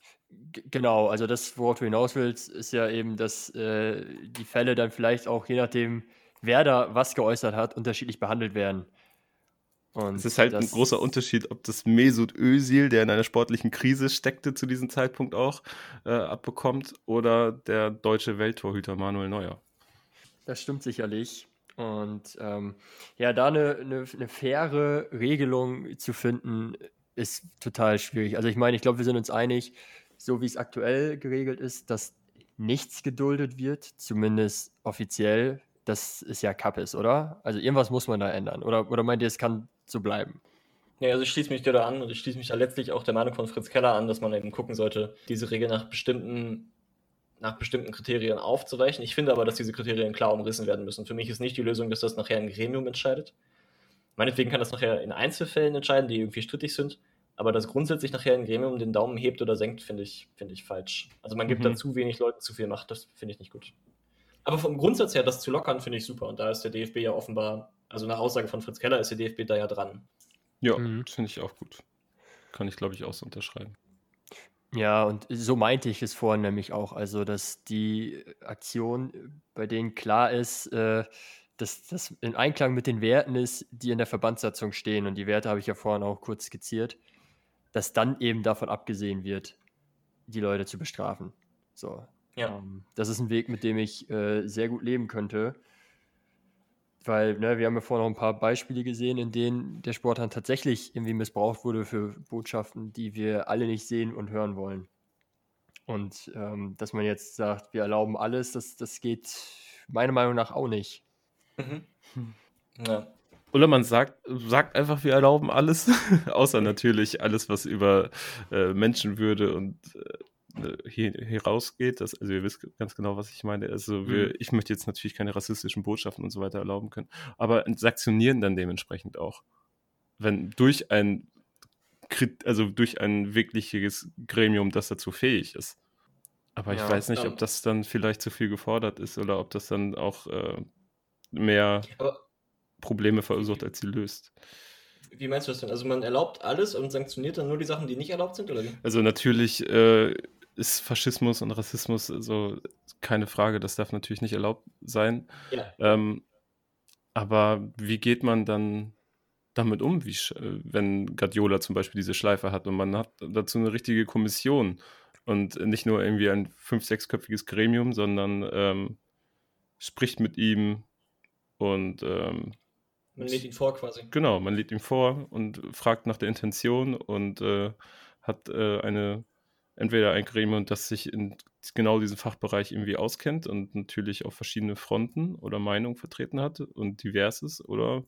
G- Genau, also das, worauf du hinaus willst, ist ja eben, dass äh, die Fälle dann vielleicht auch, je nachdem, wer da was geäußert hat, unterschiedlich behandelt werden. Und Es ist halt ein das- großer Unterschied, ob das Mesut Özil, der in einer sportlichen Krise steckte zu diesem Zeitpunkt auch, äh, abbekommt, oder der deutsche Welttorhüter Manuel Neuer. Das stimmt sicherlich. Und ähm, ja, da eine, eine, eine faire Regelung zu finden, ist total schwierig. Also ich meine, ich glaube, wir sind uns einig, so wie es aktuell geregelt ist, dass nichts geduldet wird, zumindest offiziell, dass es ja Kapp ist, oder? Also irgendwas muss man da ändern. Oder, oder meint ihr, es kann so bleiben? Ja, also ich schließe mich dir da an und ich schließe mich da letztlich auch der Meinung von Fritz Keller an, dass man eben gucken sollte, diese Regel nach bestimmten nach bestimmten Kriterien aufzuweichen. Ich finde aber, dass diese Kriterien klar umrissen werden müssen. Für mich ist nicht die Lösung, dass das nachher ein Gremium entscheidet. Meinetwegen kann das nachher in Einzelfällen entscheiden, die irgendwie strittig sind, aber dass grundsätzlich nachher ein Gremium den Daumen hebt oder senkt, finde ich, finde ich falsch. Also man gibt Mhm. da zu wenig Leuten zu viel Macht, das finde ich nicht gut. Aber vom Grundsatz her, das zu lockern, finde ich super. Und da ist der D F B ja offenbar, also nach Aussage von Fritz Keller, ist der D F B da ja dran. Ja, Mhm. das finde ich auch gut. Kann ich, glaube ich, auch so unterschreiben. Ja, und so meinte ich es vorhin nämlich auch. Also, dass die Aktion, bei denen klar ist, äh, dass das in Einklang mit den Werten ist, die in der Verbandssatzung stehen. Und die Werte habe ich ja vorhin auch kurz skizziert, dass dann eben davon abgesehen wird, die Leute zu bestrafen. So. Ja. Ähm, das ist ein Weg, mit dem ich äh, sehr gut leben könnte. Weil, ne, wir haben ja vorhin noch ein paar Beispiele gesehen, in denen der Sport dann tatsächlich irgendwie missbraucht wurde für Botschaften, die wir alle nicht sehen und hören wollen. Und ähm, dass man jetzt sagt, wir erlauben alles, das, das geht meiner Meinung nach auch nicht. Mhm. Hm. Ja. Oder man sagt, sagt einfach, wir erlauben alles, außer natürlich alles, was über äh, Menschenwürde und äh, hier, herausgeht. Das, also ihr wisst ganz genau, was ich meine. Also wir, Mhm. ich möchte jetzt natürlich keine rassistischen Botschaften und so weiter erlauben können, aber sanktionieren dann dementsprechend auch. Wenn durch ein Krit- also durch ein wirkliches Gremium, das dazu fähig ist. Aber ich Ja, weiß nicht, ähm, ob das dann vielleicht zu viel gefordert ist oder ob das dann auch äh, mehr Aber Probleme verursacht, als sie löst. wie meinst du das denn? Also man erlaubt alles und sanktioniert dann nur die Sachen, die nicht erlaubt sind, oder wie? Also natürlich äh, ist Faschismus und Rassismus also keine Frage, das darf natürlich nicht erlaubt sein. Ja. Ähm, aber wie geht man dann damit um, wie, sch- äh, wenn Guardiola zum Beispiel diese Schleife hat und man hat dazu eine richtige Kommission und nicht nur irgendwie ein fünf-, sechsköpfiges Gremium, sondern ähm, spricht mit ihm und ähm, Man lädt ihn vor quasi. genau, man lädt ihn vor und fragt nach der Intention und äh, hat äh, eine entweder ein Gremium, das sich in genau diesem Fachbereich irgendwie auskennt und natürlich auf verschiedene Fronten oder Meinungen vertreten hat und divers ist, oder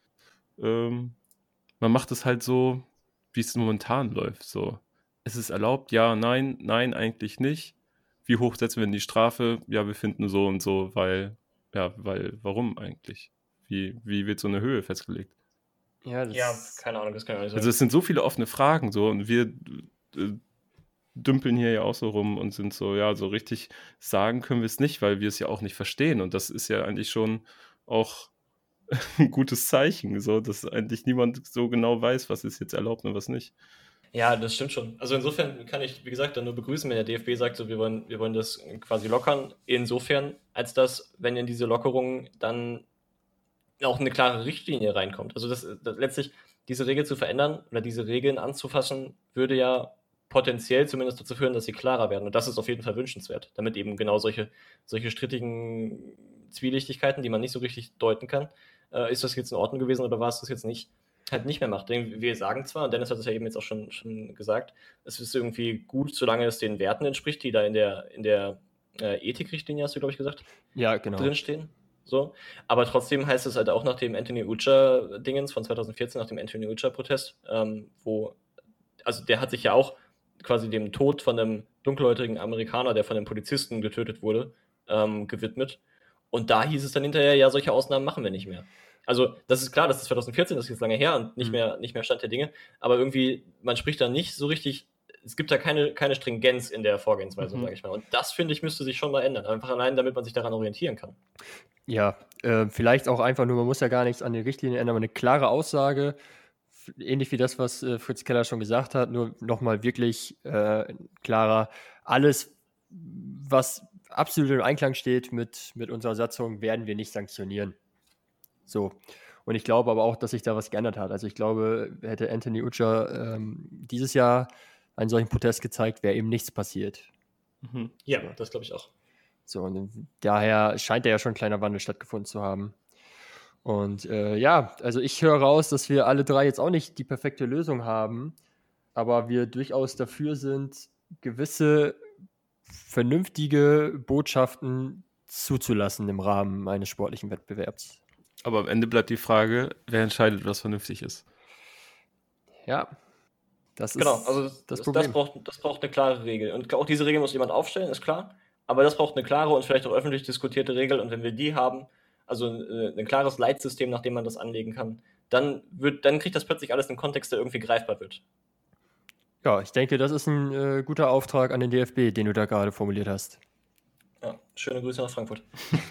ähm, man macht es halt so, wie es momentan läuft. So, ist es erlaubt? Ja, nein, nein, eigentlich nicht. Wie hoch setzen wir denn die Strafe? Ja, wir finden so und so, weil, ja, weil, warum eigentlich? Wie, wie wird so eine Höhe festgelegt? ja, das Ja, keine Ahnung, das kann ich auch nicht sagen. Also es sind so viele offene Fragen so und wir äh, dümpeln hier ja auch so rum und sind so, ja, so richtig sagen können wir es nicht, weil wir es ja auch nicht verstehen und das ist ja eigentlich schon auch ein gutes Zeichen, so, dass eigentlich niemand so genau weiß, was ist jetzt erlaubt und was nicht. Ja, das stimmt schon. Also insofern kann ich, wie gesagt, dann nur begrüßen, wenn der D F B sagt, so, wir wollen, wir wollen das quasi lockern. Insofern, als dass, wenn in diese Lockerung dann auch eine klare Richtlinie reinkommt. Also das, das letztlich diese Regel zu verändern oder diese Regeln anzufassen, würde ja potenziell zumindest dazu führen, dass sie klarer werden. Und das ist auf jeden Fall wünschenswert, damit eben genau solche, solche strittigen Zwielichtigkeiten, die man nicht so richtig deuten kann, äh, ist das jetzt in Ordnung gewesen oder war es das jetzt nicht, halt nicht mehr macht. Denn wir sagen zwar, und Dennis hat es ja eben jetzt auch schon, schon gesagt, es ist irgendwie gut, solange es den Werten entspricht, die da in der, in der äh, Ethikrichtlinie, hast du, glaube ich, gesagt, ja, genau. drinstehen. So. Aber trotzdem heißt es halt auch nach dem Anthony Ucha-Dingens von zwanzig vierzehn, nach dem Anthony Ucha-Protest, ähm, wo, also der hat sich ja auch quasi dem Tod von einem dunkelhäutigen Amerikaner, der von einem Polizisten getötet wurde, ähm, gewidmet. Und da hieß es dann hinterher, ja, solche Ausnahmen machen wir nicht mehr. Also, das ist klar, das ist zwanzig vierzehn, das ist jetzt lange her und nicht, Mhm. mehr, nicht mehr Stand der Dinge, aber irgendwie, man spricht da nicht so richtig, es gibt da keine, keine Stringenz in der Vorgehensweise, Mhm. sage ich mal. Und das, finde ich, müsste sich schon mal ändern. Einfach allein, damit man sich daran orientieren kann. Ja, äh, vielleicht auch einfach nur, man muss ja gar nichts an den Richtlinien ändern, aber eine klare Aussage, f- ähnlich wie das, was äh, Fritz Keller schon gesagt hat, nur nochmal wirklich äh, klarer, alles, was absolut im Einklang steht mit, mit unserer Satzung, werden wir nicht sanktionieren. So. Und ich glaube aber auch, dass sich da was geändert hat. Also ich glaube, hätte Anthony Ucha ähm, dieses Jahr einen solchen Protest gezeigt, wäre eben nichts passiert. Mhm. Ja, das glaube ich auch. So, und daher scheint da ja schon ein kleiner Wandel stattgefunden zu haben. Und äh, ja, also ich höre raus, dass wir alle drei jetzt auch nicht die perfekte Lösung haben, aber wir durchaus dafür sind, gewisse vernünftige Botschaften zuzulassen im Rahmen eines sportlichen Wettbewerbs. Aber am Ende bleibt die Frage, wer entscheidet, was vernünftig ist. Ja, das Genau, ist also das, das das, Problem. das, braucht, das braucht eine klare Regel. Und auch diese Regel muss jemand aufstellen, ist klar. aber das braucht eine klare und vielleicht auch öffentlich diskutierte Regel. Und wenn wir die haben, also ein, ein klares Leitsystem, nach dem man das anlegen kann, dann, wird, dann kriegt das plötzlich alles einen Kontext, der irgendwie greifbar wird. Ja, ich denke, das ist ein äh, guter Auftrag an den D F B, den du da gerade formuliert hast. Ja, schöne Grüße nach Frankfurt.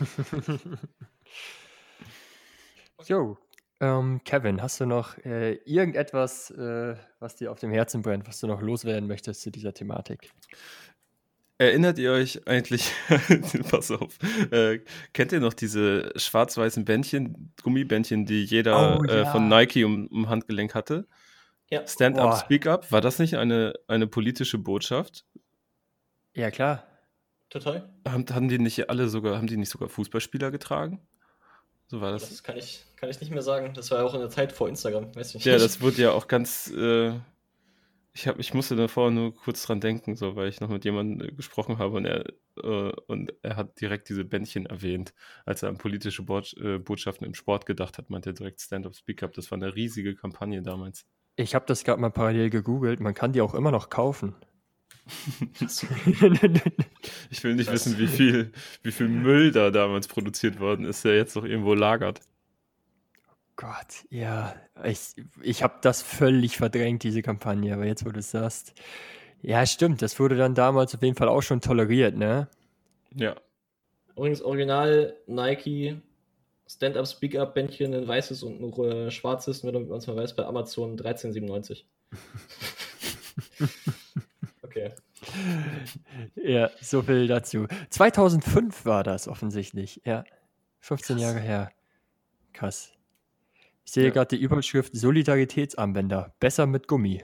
So, ähm, Kevin, hast du noch äh, irgendetwas, äh, was dir auf dem Herzen brennt, was du noch loswerden möchtest zu dieser Thematik? Erinnert ihr euch eigentlich, pass auf, äh, kennt ihr noch diese schwarz-weißen Bändchen, Gummibändchen, die jeder Oh, äh, ja. von Nike um, um Handgelenk hatte? Ja. Stand up, Boah. speak up, war das nicht eine, eine politische Botschaft? Ja, klar. Total. Haben, haben die nicht alle sogar, haben die nicht sogar Fußballspieler getragen? So war das. Das kann ich, kann ich nicht mehr sagen. Das war ja auch in der Zeit vor Instagram, weiß ich nicht. Ja, das wurde ja auch ganz, äh, ich, hab, ich musste davor nur kurz dran denken, so, weil ich noch mit jemandem äh, gesprochen habe und er, äh, und er hat direkt diese Bändchen erwähnt, als er an politische Bot, äh, Botschaften im Sport gedacht hat, meinte er direkt Stand-up, Speak Up. Das war eine riesige Kampagne damals. Ich habe das gerade mal parallel gegoogelt. Man kann die auch immer noch kaufen. Ich will nicht Krass. wissen, wie viel, wie viel Müll da damals produziert worden ist, der jetzt noch irgendwo lagert. Gott, ja. Ich, ich habe das völlig verdrängt, diese Kampagne, aber jetzt, wo du es sagst. Ja, stimmt, das wurde dann damals auf jeden Fall auch schon toleriert, ne? Ja. Übrigens original Nike Stand-up, Speak-up Bändchen, ein weißes und ein äh, schwarzes, nur damit man es mal weiß, bei Amazon dreizehn siebenundneunzig. Okay. Ja, so viel dazu. zweitausendfünf war das offensichtlich, ja. fünfzehn Krass. Jahre her. Krass. Ich sehe Ja. gerade die Überschrift Solidaritätsanwender. Besser mit Gummi.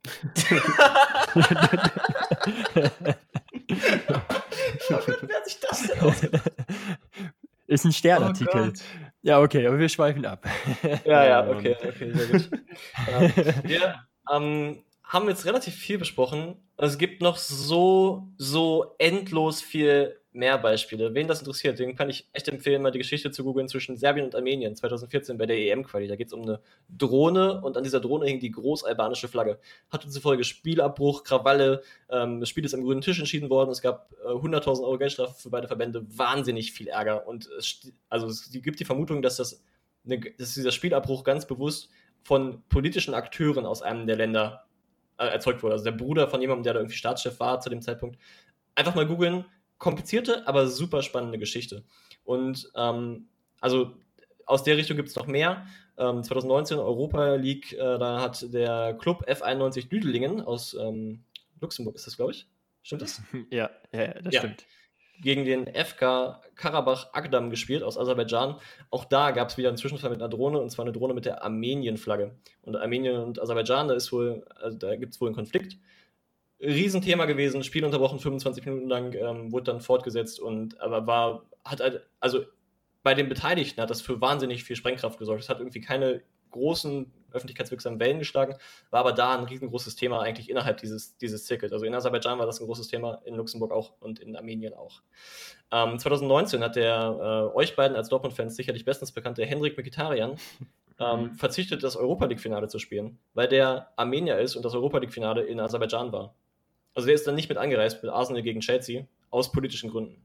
Wer hat sich das denn ausgedacht? Ist ein Sternartikel. Oh Gott. Ja, okay, aber wir schweifen ab. Ja, ja, Ähm. okay, okay, sehr gut. ähm, wir ähm, haben jetzt relativ viel besprochen. Es gibt noch so, so endlos viel mehr Beispiele. Wen das interessiert, den kann ich echt empfehlen, mal die Geschichte zu googeln zwischen Serbien und Armenien zweitausendvierzehn bei der E M-Quali. Da geht es um eine Drohne und an dieser Drohne hing die großalbanische Flagge. Hatte zufolge Spielabbruch, Krawalle. Ähm, das Spiel ist am grünen Tisch entschieden worden. Es gab äh, hunderttausend Euro Geldstrafe für beide Verbände. Wahnsinnig viel Ärger. Und es, sti- also es gibt die Vermutung, dass, das eine, dass dieser Spielabbruch ganz bewusst von politischen Akteuren aus einem der Länder äh, erzeugt wurde. Also der Bruder von jemandem, der da irgendwie Staatschef war zu dem Zeitpunkt. Einfach mal googeln. Komplizierte, aber super spannende Geschichte. Und ähm, also aus der Richtung gibt es noch mehr. Ähm, zweitausendneunzehn Europa League, äh, da hat der Club F einundneunzig Düdelingen aus ähm, Luxemburg, ist das, glaube ich. Stimmt das? Ja, ja, ja, das Ja. stimmt. Gegen den F K Karabach Agdam gespielt aus Aserbaidschan. Auch da gab es wieder einen Zwischenfall mit einer Drohne, und zwar eine Drohne mit der Armenien-Flagge. Und Armenien und Aserbaidschan, da ist wohl, also da gibt es wohl einen Konflikt. Riesenthema gewesen, Spiel unterbrochen, fünfundzwanzig Minuten lang, ähm, wurde dann fortgesetzt und aber war, hat halt, also bei den Beteiligten hat das für wahnsinnig viel Sprengkraft gesorgt. Es hat irgendwie keine großen öffentlichkeitswirksamen Wellen geschlagen, war aber da ein riesengroßes Thema eigentlich innerhalb dieses, dieses Zirkels. Also in Aserbaidschan war das ein großes Thema, in Luxemburg auch und in Armenien auch. Ähm, zweitausendneunzehn hat der äh, euch beiden als Dortmund-Fans sicherlich bestens bekannte Henrik Mkhitaryan ähm, verzichtet, das Europa-League-Finale zu spielen, weil der Armenier ist und das Europa-League-Finale in Aserbaidschan war. Also der ist dann nicht mit angereist mit Arsenal gegen Chelsea, aus politischen Gründen.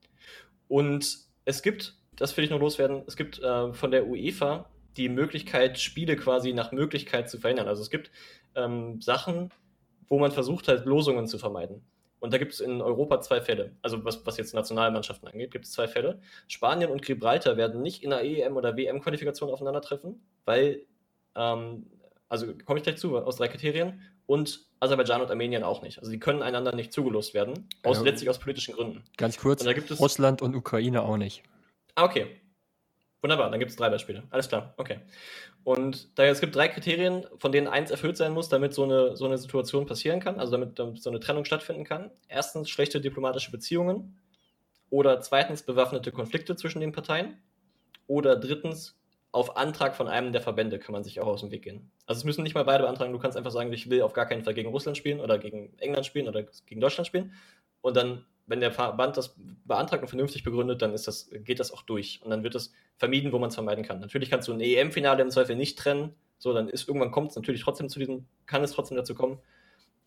Und es gibt, das will ich noch loswerden, es gibt äh, von der UEFA die Möglichkeit, Spiele quasi nach Möglichkeit zu verhindern. Also es gibt ähm, Sachen, wo man versucht halt Losungen zu vermeiden. Und da gibt es in Europa zwei Fälle. Also was, was jetzt Nationalmannschaften angeht, gibt es zwei Fälle. Spanien und Gibraltar werden nicht in der E M- oder W M-Qualifikation aufeinandertreffen, weil, ähm, also komme ich gleich zu, aus drei Kriterien, und Aserbaidschan und Armenien auch nicht. Also die können einander nicht zugelost werden, aus, Ja. letztlich aus politischen Gründen. Ganz kurz, Und da gibt es- Russland und Ukraine auch nicht. Ah, okay. Wunderbar, dann gibt es drei Beispiele. Alles klar, okay. Und da es gibt drei Kriterien, von denen eins erfüllt sein muss, damit so eine, so eine Situation passieren kann, also damit, damit so eine Trennung stattfinden kann. Erstens schlechte diplomatische Beziehungen oder zweitens bewaffnete Konflikte zwischen den Parteien oder drittens auf Antrag von einem der Verbände kann man sich auch aus dem Weg gehen. Also es müssen nicht mal beide beantragen, du kannst einfach sagen, ich will auf gar keinen Fall gegen Russland spielen oder gegen England spielen oder gegen Deutschland spielen und dann, wenn der Verband das beantragt und vernünftig begründet, dann ist das, geht das auch durch. Und dann wird es vermieden, wo man es vermeiden kann. Natürlich kannst du ein E M-Finale im Zweifel nicht trennen. So, dann ist irgendwann kommt es natürlich trotzdem zu diesem, kann es trotzdem dazu kommen.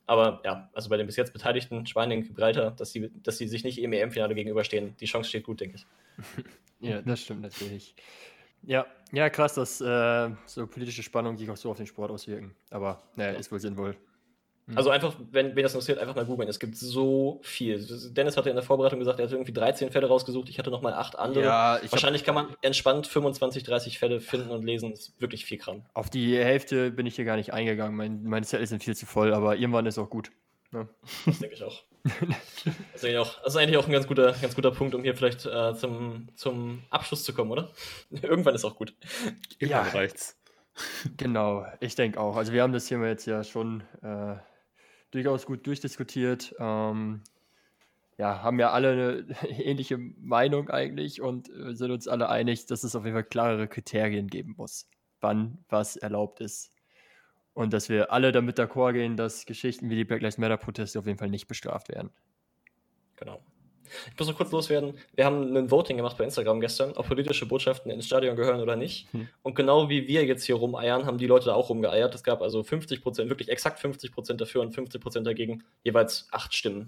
Aber ja, also bei den bis jetzt Beteiligten, Spanien, Gibraltar, dass sie, dass sie sich nicht im E M-Finale gegenüberstehen, die Chance steht gut, denke ich. Ja, das stimmt natürlich. Ja, ja, krass, dass äh, so politische Spannungen sich auch so auf den Sport auswirken. Aber naja, Ja. ist wohl sinnvoll. Mhm. Also einfach, wenn wen das interessiert, einfach mal googeln. Es gibt so viel. Dennis hatte in der Vorbereitung gesagt, er hat irgendwie dreizehn Fälle rausgesucht. Ich hatte noch mal acht andere. Ja, ich hab, Wahrscheinlich kann man entspannt fünfundzwanzig, dreißig Fälle finden und lesen. Das ist wirklich viel Kram. auf die Hälfte bin ich hier gar nicht eingegangen. Mein, meine Zettel sind viel zu voll, aber irgendwann ist auch gut. Ja. Das denke ich auch. Das, ist auch. das ist eigentlich auch ein ganz guter, ganz guter Punkt, um hier vielleicht äh, zum, zum Abschluss zu kommen, oder? Irgendwann ist auch gut. Ja, Irgendwann reicht's. genau. Ich denke auch. Also wir haben das Thema jetzt ja schon äh, durchaus gut durchdiskutiert. Ähm, ja, haben ja alle eine ähnliche Meinung eigentlich und äh, sind uns alle einig, dass es auf jeden Fall klarere Kriterien geben muss, wann was erlaubt ist. Und dass wir alle damit d'accord gehen, dass Geschichten wie die Black Lives Matter-Proteste auf jeden Fall nicht bestraft werden. Genau. Ich muss noch kurz loswerden. Wir haben ein Voting gemacht bei Instagram gestern, ob politische Botschaften ins Stadion gehören oder nicht. Hm. Und genau wie wir jetzt hier rumeiern, haben die Leute da auch rumgeeiert. Es gab also fünfzig Prozent, wirklich exakt fünfzig Prozent dafür und fünfzig Prozent dagegen, jeweils acht Stimmen.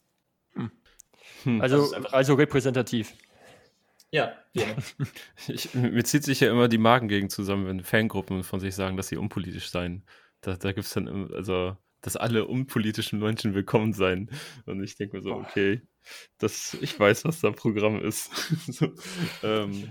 Hm. Also, Das ist einfach- also repräsentativ. Ja, wie immer. Ich, mir zieht sich ja immer die Magengegend zusammen, wenn Fangruppen von sich sagen, dass sie unpolitisch seien. Da, da gibt es dann, immer- also, dass alle unpolitischen Menschen willkommen seien. Und ich denke mir so, Boah. okay, das, ich weiß, was da Programm ist. so, ähm,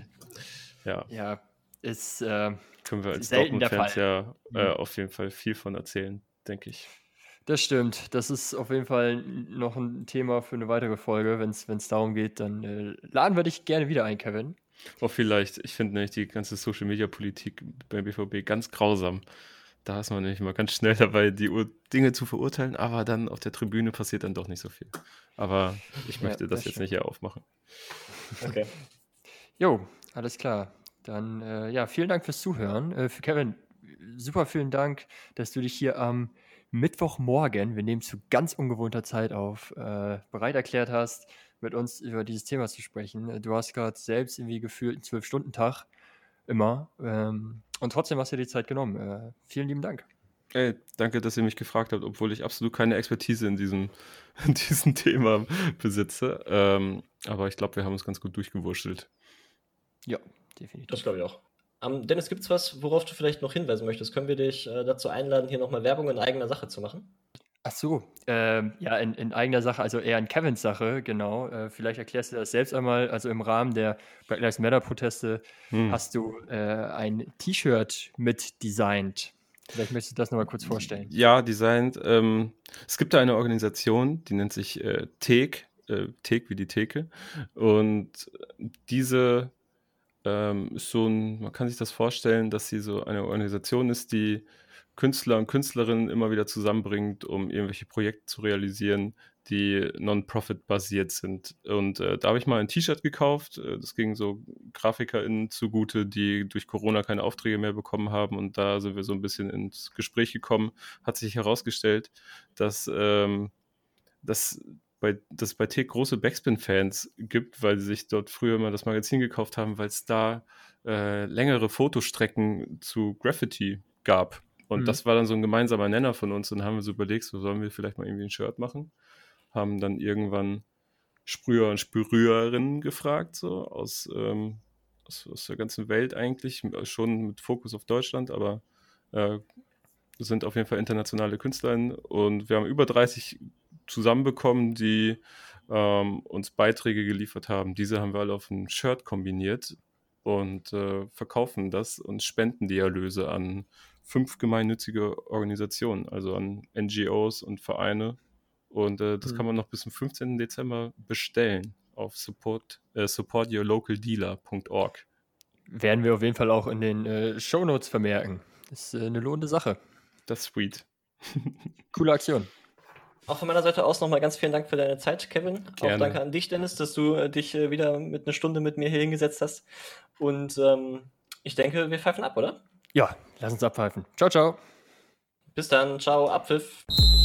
ja, Ja, ist äh, können wir als selten der Dortmund-Fans Fall. ja äh, Mhm. auf jeden Fall viel von erzählen, denke ich. Das stimmt. Das ist auf jeden Fall noch ein Thema für eine weitere Folge. Wenn es darum geht, dann äh, laden wir dich gerne wieder ein, Kevin. Oh, vielleicht. Ich finde nämlich die ganze Social-Media-Politik beim B V B ganz grausam. Da ist man nämlich immer ganz schnell dabei, die Ur Dinge zu verurteilen, aber dann auf der Tribüne passiert dann doch nicht so viel. Aber ich Ja, möchte das, das jetzt stimmt. nicht hier aufmachen. Okay. Jo, alles klar. Dann, äh, ja, vielen Dank fürs Zuhören. Äh, für Kevin, super vielen Dank, dass du dich hier am Mittwochmorgen, wir nehmen zu ganz ungewohnter Zeit auf, äh, bereit erklärt hast, mit uns über dieses Thema zu sprechen. Äh, Du hast gerade selbst irgendwie gefühlt einen zwölf-Stunden-Tag, immer. Ähm, und trotzdem hast du dir die Zeit genommen. Äh, vielen lieben Dank. Ey, danke, dass ihr mich gefragt habt, obwohl ich absolut keine Expertise in diesem, in diesem Thema besitze. Ähm, aber ich glaube, wir haben uns ganz gut durchgewurschtelt. Ja, definitiv. Das glaube ich auch. Ähm, Dennis, gibt es was, worauf du vielleicht noch hinweisen möchtest? Können wir dich äh, dazu einladen, hier nochmal Werbung in eigener Sache zu machen? Ach so, ähm, ja, in, in eigener Sache, also eher in Kevins Sache, genau. Äh, vielleicht erklärst du das selbst einmal. Also im Rahmen der Black Lives Matter-Proteste Hm. hast du äh, ein T-Shirt mit designt. Vielleicht möchtest du das nochmal kurz vorstellen. Ja, designt. Ähm, es gibt da eine Organisation, die nennt sich äh, Thek, äh, Thek wie die Theke. Und diese ähm, ist so ein, man kann sich das vorstellen, dass sie so eine Organisation ist, die Künstler und Künstlerinnen immer wieder zusammenbringt, um irgendwelche Projekte zu realisieren, die non-profit-basiert sind. Und äh, da habe ich mal ein T-Shirt gekauft. Äh, Das ging so GrafikerInnen zugute, die durch Corona keine Aufträge mehr bekommen haben. Und da sind wir so ein bisschen ins Gespräch gekommen. Hat sich herausgestellt, dass, ähm, dass bei, dass es bei T große Backspin-Fans gibt, weil sie sich dort früher mal das Magazin gekauft haben, weil es da äh, längere Fotostrecken zu Graffiti gab. Und Mhm. das war dann so ein gemeinsamer Nenner von uns. Und dann haben wir so überlegt, so sollen wir vielleicht mal irgendwie ein Shirt machen. Haben dann irgendwann Sprüher und Sprüherinnen gefragt, so aus, ähm, aus, aus der ganzen Welt eigentlich, schon mit Fokus auf Deutschland, aber äh, sind auf jeden Fall internationale KünstlerInnen und wir haben über dreißig zusammenbekommen, die ähm, uns Beiträge geliefert haben. Diese haben wir alle auf ein Shirt kombiniert und äh, verkaufen das und spenden die Erlöse an fünf gemeinnützige Organisationen, also an N G Os und Vereine. Und äh, das Mhm. kann man noch bis zum fünfzehnten Dezember bestellen auf support, äh, support your local dealer punkt org. Werden wir auf jeden Fall auch in den äh, Shownotes vermerken. Das ist äh, eine lohnende Sache. Das ist sweet. Coole Aktion. Auch von meiner Seite aus nochmal ganz vielen Dank für deine Zeit, Kevin. Gerne. Auch danke an dich, Dennis, dass du äh, dich äh, wieder mit einer Stunde mit mir hier hingesetzt hast. Und ähm, ich denke, wir pfeifen ab, oder? Ja, lass uns abpfeifen. Ciao, ciao. Bis dann, ciao, Abpfiff.